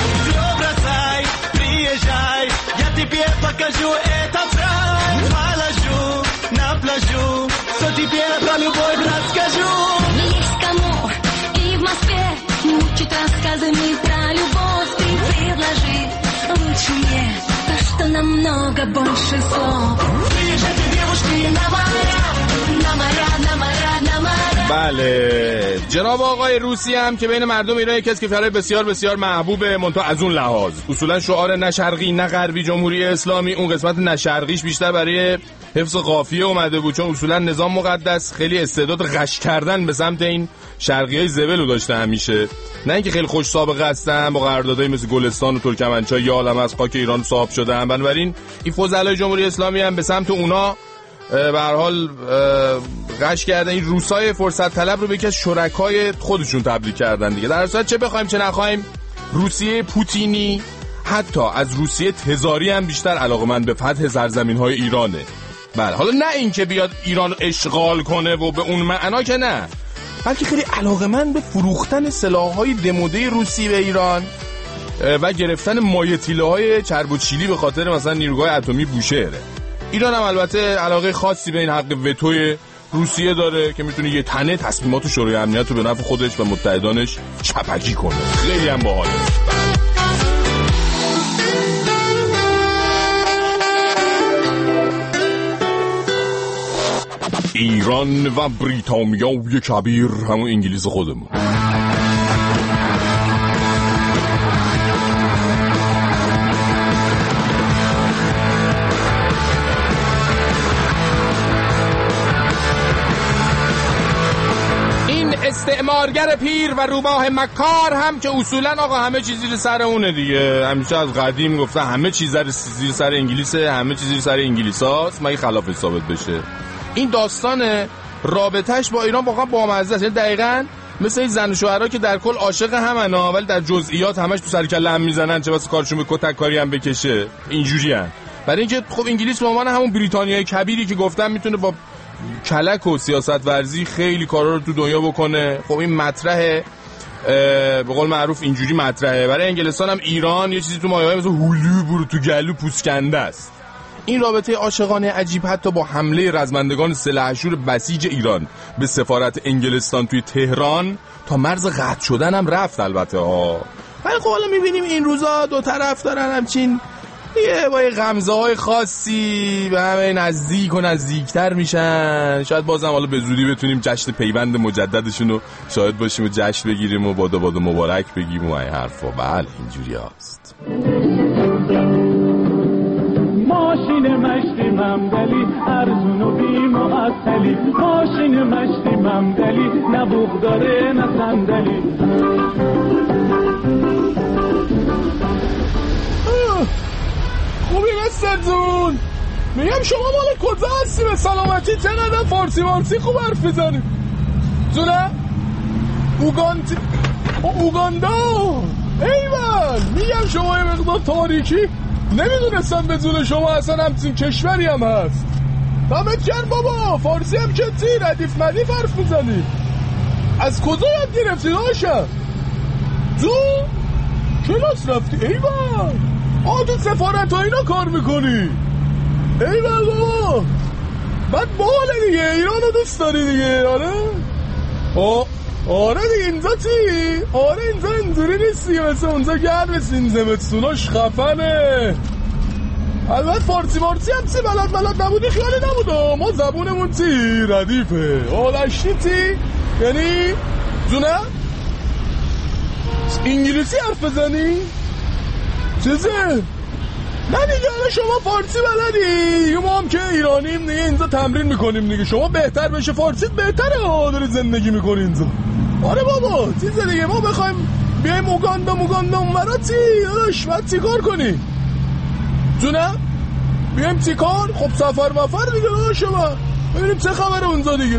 Намного больше слов. Приезжайте, девушки, на моря. بله، جناب آقای روسی هم که بین مردم ایران یکی از کشورهای بسیار بسیار محبوبه، منتها از اون لحاظ اصولا شعار نه شرقی نه غربی جمهوری اسلامی، اون قسمت نه شرقیش بیشتر برای حفظ قافیه اومده بود، چون اصولا نظام مقدس خیلی استعداد غش کردن به سمت این شرقیای زبلو داشته همیشه، نه اینکه خیلی خوش سابقه هستن با قراردادهای مثل گلستان و ترکمنچای یا عالم از خاک ایران صاحب شدن. بنابراین این فضلای جمهوری اسلامی هم به سمت اونا به هر حال غش کردن. این روسای فرصت طلب رو به یکی از شرکای خودشون تبدیل کردن دیگه. در اصل چه بخوایم چه نخوایم روسیه پوتینی حتی از روسیه تزاری هم بیشتر علاقه‌مند به فتح سرزمین‌های ایرانه. بله، حالا نه اینکه بیاد ایران رو اشغال کنه و به اون معنا که نه، بلکه خیلی علاقه‌مند به فروختن سلاح‌های دموده روسی به ایران و گرفتن مایتیله‌های چرب و چیلی به خاطر مثلا نیروگاه اتمی بوشهره. ایران هم البته علاقه خاصی به این حق وتوی روسیه داره که میتونه یه تنه تصمیمات شورای امنیت رو به نفع خودش و متحدانش چپکی کنه. خیلی هم باحاله. ایران و بریتانیای کبیر، همون انگلیس خودمون. استعمارگر پیر و روباه مکار هم که اصولا آقا همه چیز زیر سر اونه دیگه، همیشه از قدیم گفته همه چیز زیر سر انگلیسه، همه چیز زیر سر انگلیساست مگه خلاف ثابت بشه. این داستان رابطهش با ایران واقعا بامزه است، دقیقاً مثل این زن و شوهرها که در کل عاشق همنا ولی در جزئیات همش تو سر کله هم میزنن، چه واسه کارشون به کتک کاری هم بکشه، اینجوریه. برای اینکه خب انگلیس به عنوان همون بریتانیای کبیری که گفتم میتونه با کلک و سیاست ورزی خیلی کارا رو تو دنیا بکنه، خب این مطرحه، به قول معروف اینجوری مطرحه. برای انگلستان هم ایران یه چیزی تو مایه‌های مثل هولی برو تو گلو پوسکنده است. این رابطه عاشقانه عجیب حتی با حمله رزمندگان سلحشور بسیج ایران به سفارت انگلستان توی تهران تا مرز قطع شدن هم رفت البته ها. ولی خب حالا میبینیم این روزا دو طرف دارن همچین یه با غمزه های خاصی به همه نزدیک و نزدیکتر میشن. شاید بازم حالا به زودی بتونیم جشن پیوند مجددشون رو شاهد باشیم و جشن بگیریم و بادا مبارک بگیم و این حرفا. بله اینجوری هست. ماشین مشتی ممدلی ارزون و بی معطلی، ماشین مشتی ممدلی نه بوق داره نه صندلی. خوبی مثلتون میگم شما مال کجا هستی؟ به سلامتی چقدر فارسی خوب حرف میزنی زونه؟ اوگاندا ایوان میگم شما یه مقدار تاریکی نمیدونستم به زونه شما اصلا همچین کشوری هم هست. دمت گرم بابا، فارسی هم کتی ردیف مدیف حرف میزنی. از کجا یاد گرفتی داشتم؟ تو کلاس رفتی؟ ایوان تو سفارت ها اینا کار میکنی؟ ایوان بابا بعد باله دیگه، ایرانو دوست داری دیگه. آره آره دیگه اینجا چی؟ آره اینجا اینجوری نیست دیگه، مثل اونجا گرم سین زمستوناش خفنه. البته فارسی هم چی بلد نبودی خیالی نبوده، ما زبونمون چی؟ ردیفه. آلشتی چی؟ یعنی جونه؟ انگلیسی حرف بزنی؟ چیزه؟ نه دیگه حالا شما فارسی بلدی، ما هم که ایرانیم دیگه اینجا تمرین میکنیم دیگه. شما بهتر بشه فارسیت بهتره، داری زندگی میکنی اینجا. آره بابا چیزه دیگه، ما بخوایم بیایم اوگاندا اونورا چی؟ داداش باید چی کار کنی؟ جونه؟ بیایم چی کار؟ خب سفر دیگه داداش ما ببینیم چه خبره اونجا دیگه.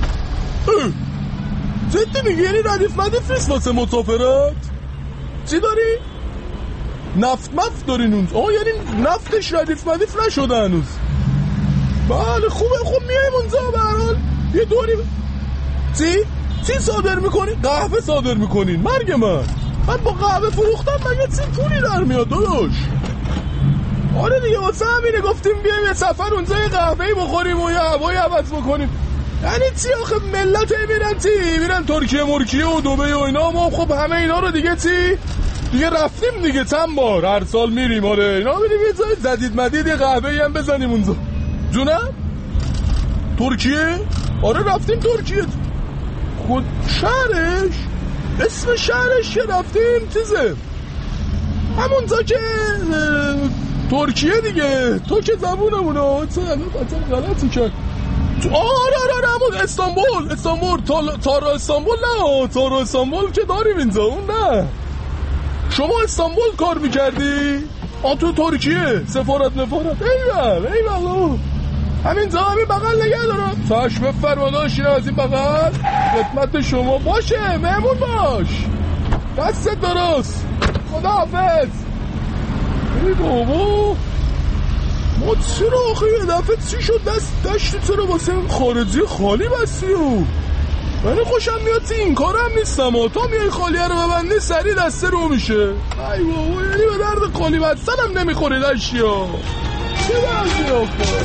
جدی میگی؟ یعنی ردیف مدیف نیست واسه مسافرت؟ چی داری؟ نفت دارین اونجا؟ یعنی نفتش ردیف مدیف نشده هنوز؟ بله خوبه. خب میایم اونجا به هر حال یه دوری چی صادر میکنین؟ قهوه صادر میکنین؟ مرگ من با قهوه فروختم مگه چی پولی در میاد داداش؟ آره دیگه واسه همینه گفتیم بیایم یه سفر اونجا یه قهوه‌ای بخوریم و یه هوایی عوض بکنیم. یعنی چی آخه ملت میرن ترکیه مرکیه و دبی و اینا، ما خب همه اینا رو دیگه چی؟ دیگه رفتیم دیگه چند بار، هر سال میریم. آره اینا میریم یه جای جدید مدید یه قهوه‌ای هم بزنیم اونجا. جونم؟ ترکیه؟ آره رفتیم ترکیه. خود شهرش؟ اسم شهرش که رفتیم چیزه؟ همونجا که ترکیه دیگه. تو که زبونمونه چه غلطی کرد. آره همون استانبول تارا استانبول که داریم اینجا. اون نه شما استانبول کار میکردی؟ تو ترکیه سفارت ایوال همین بغل نگه دارم. چشم بفرمایید از این بغل خدمت شما. باشه مهمون باش، دستت درست. خداحافظ. ای بابا ما چرا آخه یه دفعه چی شد دشتی چرا واسه خارجی خالی بستی؟ من خوشم میاد این کارم نیستم تا میای خالیه رو ببندی سری دسته رو میشه. ای بابا یعنی به درد خالی بستن هم نمیخوری دشتی ها. چه درزی آخه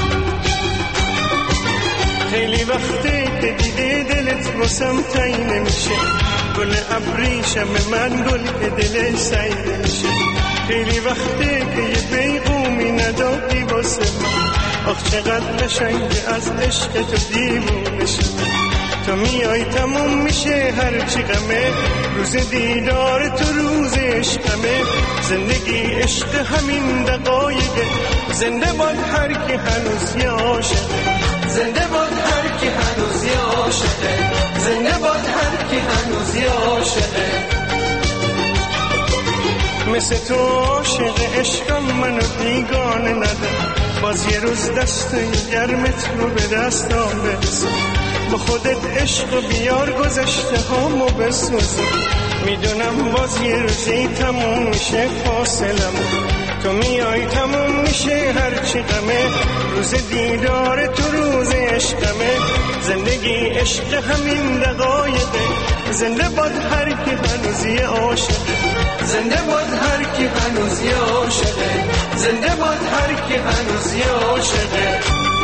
خیلی وقته که دیده دلت واسم تایی نمیشه، گل ابریشم من گل که دلش سعیده میشه. خیلی وقته که یه بیغومی ندادی واسه من، آخ چقدر قشنگه از عشق تو دیوونه شدم. تو میای تموم میشه هرچی غمه، روز دیدار تو روز عشقمه. زندگی عشق همین دقایقه، زنده باد هر کی هنوز یه عاشقه. زنده باد هر کی هنوز یه عاشقه. زنده باد هر کی هنوز یه عاشقه. مثل تو عاشق عشقم منو بیگانه نده، باز یه روز دستای گرمت رو به دستام برسون. با خودت عشق بیار گذشته هامو بسوزون. میدونم باز یه روزی تموم میشه فاصلمون، تو میای تموم میشه هرچی غمه. روز دیدار تو روز عشقمه. زندگی عشق همین دقایقه، زنده باد هر کی هنوز یه عاشقه. زنده باد هر کی هنوز یه عاشقه. زنده باد هر کی هنوز یه عاشقه.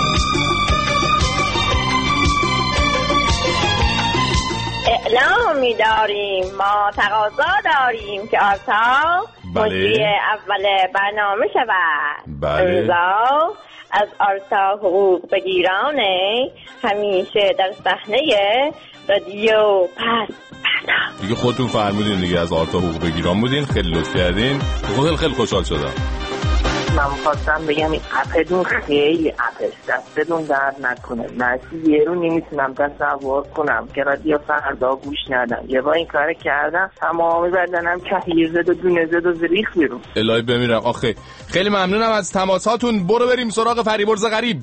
اعلامی داریم، ما تقاضا داریم که آرتا مجری اول برنامه شود. امضا از آرتا حقوق بگیرانه، همیشه در صحنه رادیو پس فردا. دیگه خودتون فرمودین دیگه، از آرتا حقوق بگیران بودین. خیلی لطف کردین، خیلی خوشحال شدم. من خواستم بگم این اپدون خیلی اپش دستتون درد نکنه. مرسی یه رو نمیتونم تصور کنم که رادیو فردا گوش ندم. یه با این کار کردم تمامی بدنم کهیر زد و دونه زد و زریخ بیرون. الهی بمیرم. آخه خیلی ممنونم از تماساتون. برو بریم سراغ فریبرز غریب.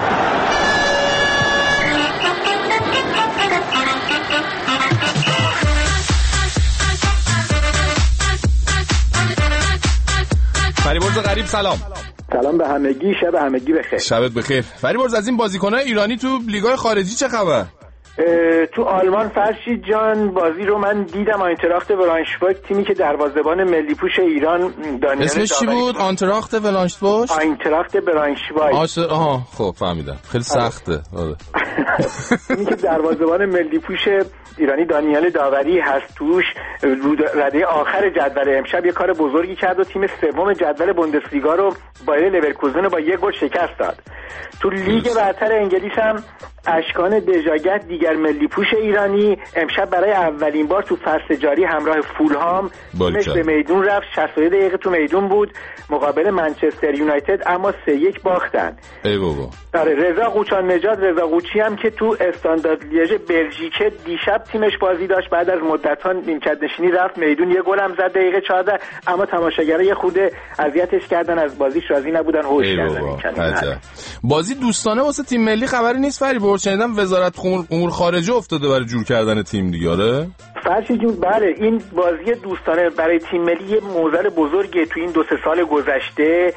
فریبرز غریب سلام به همگی، شب همگی بخیر. شبت بخیر. فریبرز از این بازیکن‌های ایرانی تو لیگ‌های خارجی چه خبر؟ تو آلمان فرشید جان بازی رو من دیدم. آینتراخت برانشوایگ، تیمی که دروازه‌بان ملی پوش ایران دانیال اسمش چی بود؟ آنتراخت برانشوایگ؟ آینتراخت برانشوایگ. آها خب فهمیدم. خیلی سخته. تیمی که دروازه‌بان ملی پوش ایرانی دانیال داوری هست توش، رده آخر جدول امشب یه کار بزرگی کرد و تیم سوم جدول بوندسلیگا رو بایر لورکوزن رو با 1 گل شکست داد. تو لیگ برتر انگلیس هم اشکان دژاگت دیگر ملی پوش ایرانی امشب برای اولین بار تو فصل جاری همراه فولهام به میدون رفت. 61 دقیقه تو میدون بود مقابل منچستر یونایتد، اما 3-1 باختن. ای بابا. آره، رضا قوچان نژاد، رضا قوچی هم که تو استاندارد لیژ بلژیک دیشب تیمش بازی داشت، بعد از مدت‌ها نیمکت نشینی رفت میدون، 1 گل هم زد دقیقه 14، اما تماشاگرها یه خورده اذیتش کردن، از بازیش راضی نبودن، هوش کردن. بازی دوستانه واسه تیم ملی خبری نیست فریبرز، شنیدم وزارت امور خارجه افتاده برای جور کردن تیم دیگه. آره فرشی جون، بله این بازی دوستانه برای تیم ملی یه موزل بزرگه. تو این 2-3 سال گذشته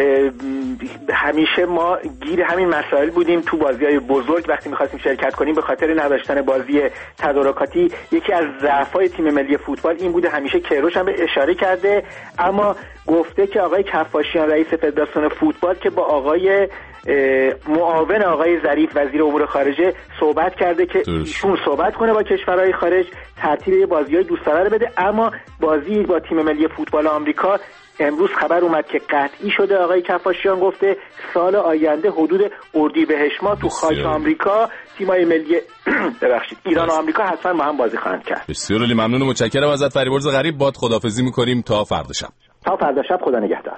همیشه ما گیر همین مسائل بودیم تو بازی‌های بزرگ وقتی می‌خواستیم شرکت کنیم، به خاطر نداشتن بازی تدارکاتی. یکی از ضعف‌های تیم ملی فوتبال این بوده، همیشه کیروش هم به اشاره کرده، اما گفته که آقای کفاشیان رئیس فدراسیون فوتبال که با آقای معاون آقای ظریف وزیر امور خارجه صحبت کرده که ایشون صحبت کنه با کشورهای خارج، ترتیب بازی‌های دوستانه رو بده. اما بازی با تیم ملی فوتبال آمریکا امروز خبر اومد که قطعی شده. آقای کفاشیان گفته سال آینده حدود اردیبهشت ماه تو خاک آمریکا تیم‌های ملی ایران و آمریکا حتما با هم بازی خواهند کرد. بسیار عالی، ممنونم، متشکرم ازت فریبرز غریب. باد خداحافظی می‌کنیم تا فردا شب. تا فردا شب، خدا نگهدار.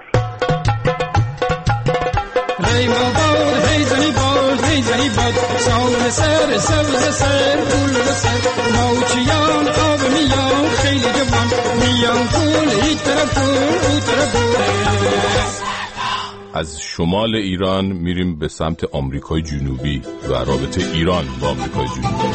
ای باد هی زنی باد سال سر سبز سر گل سر موچیان آب میان خیلی جوان میان پول این طرف اون طرف. از شمال ایران میریم به سمت آمریکای جنوبی و رابطه ایران با آمریکای جنوبی.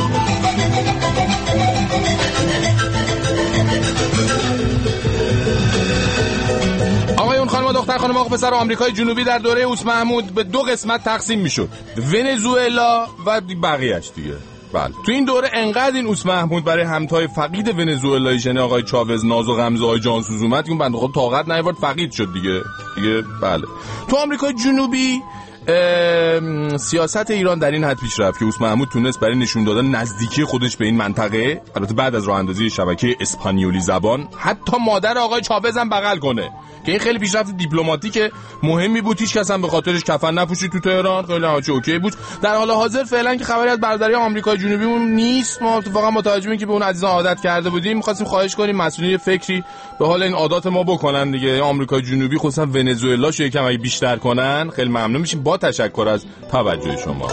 آقایون، خانم و دختر، خانم آقا پسر، آمریکای جنوبی در دوره اوس محمود به 2 قسمت تقسیم میشد، ونزوئلا و بقیه‌اش دیگه. بله، تو این دوره انقدر این اوس محمود برای همتای فقید ونزوئلایی شنه آقای چاوز ناز و غمزه های جانسوز اومد که اون بنده خود طاقت نیاورد، فقید شد دیگه. بله، تو آمریکای جنوبی سیاست ایران در این حد پیش رفت که اوس محمود تونست برای نشون دادن نزدیکی خودش به این منطقه، البته بعد از راه اندازی شبکه اسپانیولی زبان، حتی مادر آقای چاوز هم بغل کنه که این خیلی پیشرفت دیپلماتیک مهمی بود. هیچ کس هم به خاطرش کفن نپوشید تو تهران، خیلی حاجی اوکی بود. در حال حاضر فعلا که خبری از برادری آمریکای جنوبی اون نیست. ما اتفاقا متوجه که به اون عزیزان عادت کرده بودیم، می‌خواستیم خواهش کنیم مسئولین فکری به حال این عادات ما بکنن دیگه. آمریکای جنوبی خصوصا ونزوئلاشو یکم اگه بیشتر کنن خیلی ممنون میشیم. با تشکر از توجه شما.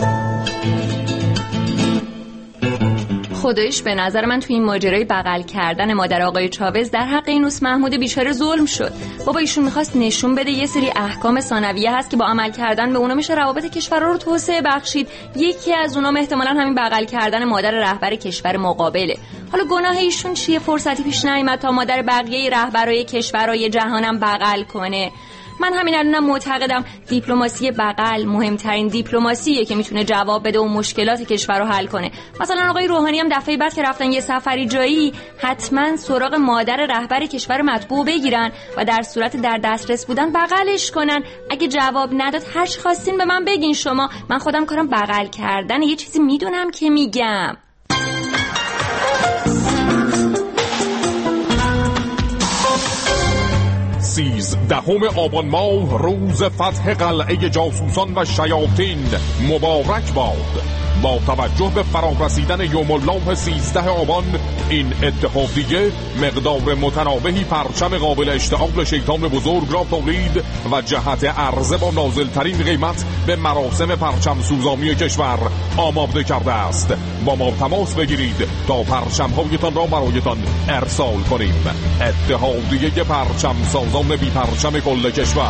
خودش به نظر من تو این ماجرای بغل کردن مادر آقای چاوز در حق این اوس محمود بیچاره ظلم شد. بابا ایشون میخواست نشون بده یه سری احکام ثانویه هست که با عمل کردن به اونا میشه روابط کشورها رو توسعه بخشید. یکی از اونا احتمالاً همین بغل کردن مادر رهبر کشور مقابله. حالا گناه ایشون چیه؟ فرصتی پیش نیامد تا مادر بقیه رهبرای کشورهای جهانم بغل کنه؟ من همین الانم معتقدم دیپلماسی بغل مهمترین دیپلماسیه که میتونه جواب بده و مشکلات کشور رو حل کنه. مثلا آقای روحانی هم دفعه بعد که رفتن یه سفری جایی حتما سراغ مادر رهبر کشور مطبوع بگیرن و در صورت در دسترس بودن بغلش کنن. اگه جواب نداد هر چی خواستین به من بگین شما، من خودم کارم بغل کردن یه چیزی میدونم که میگم. 13 آبان ماه روز فتح قلعه جاسوسان و شیاطین مبارک باد. با توجه به فرارسیدن یوم الله 13 آبان، این اتحادیه مقدار متناوبی پرچم قابل اشتعال شیطان بزرگ را تولید و جهت عرضه با نازلترین قیمت به مراسم پرچم سوزانی کشور آماده کرده است. با ما تماس بگیرید تا پرچم‌هایتان را برایتان ارسال کنیم. اتحادیه پرچم سازان بی پرچم کل کشور.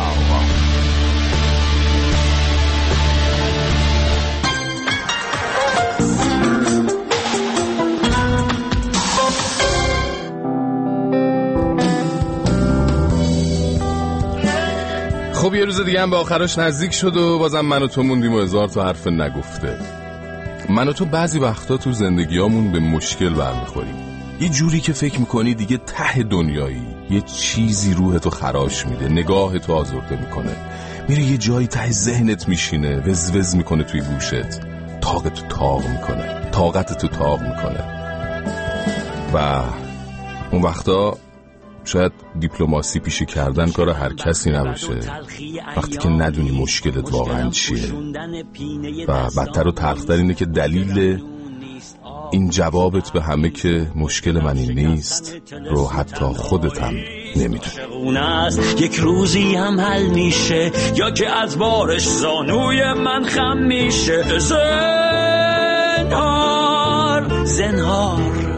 خب یه روز دیگه هم به آخرش نزدیک شد و بازم من و تو موندیم و هزار تا حرف نگفته. من و تو بعضی وقتا تو زندگیامون به مشکل برمیخوریم، یه جوری که فکر میکنی دیگه ته دنیایی، یه چیزی روحتو خراش میده، نگاهتو آزرده میکنه، میره یه جایی ته ذهنت میشینه، وزوز میکنه توی گوشت، طاقتو تاق میکنه و اون وقتا شاید دیپلماسی پیشه کردن کار هر کسی نباشه وقتی که ندونی مشکلت واقعا چیه و بدتر و تلختر اینه که دلیل این جوابت به همه که مشکل من این نیست رو حتی خودت هم نمیدونی. یک روزی هم حل میشه یا که از بارش زانوی من خم میشه. زنهار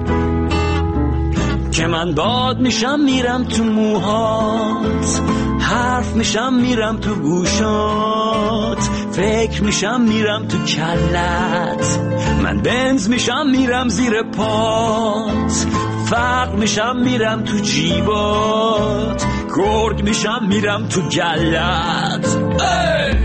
که من باد میشم میرم تو موهات، حرف میشم میرم تو گوشات، فکر میشم میرم تو کلت، من بنز میشم میرم زیر پات، فقر میشم میرم تو جیبات، گرگ میشم میرم تو گلت.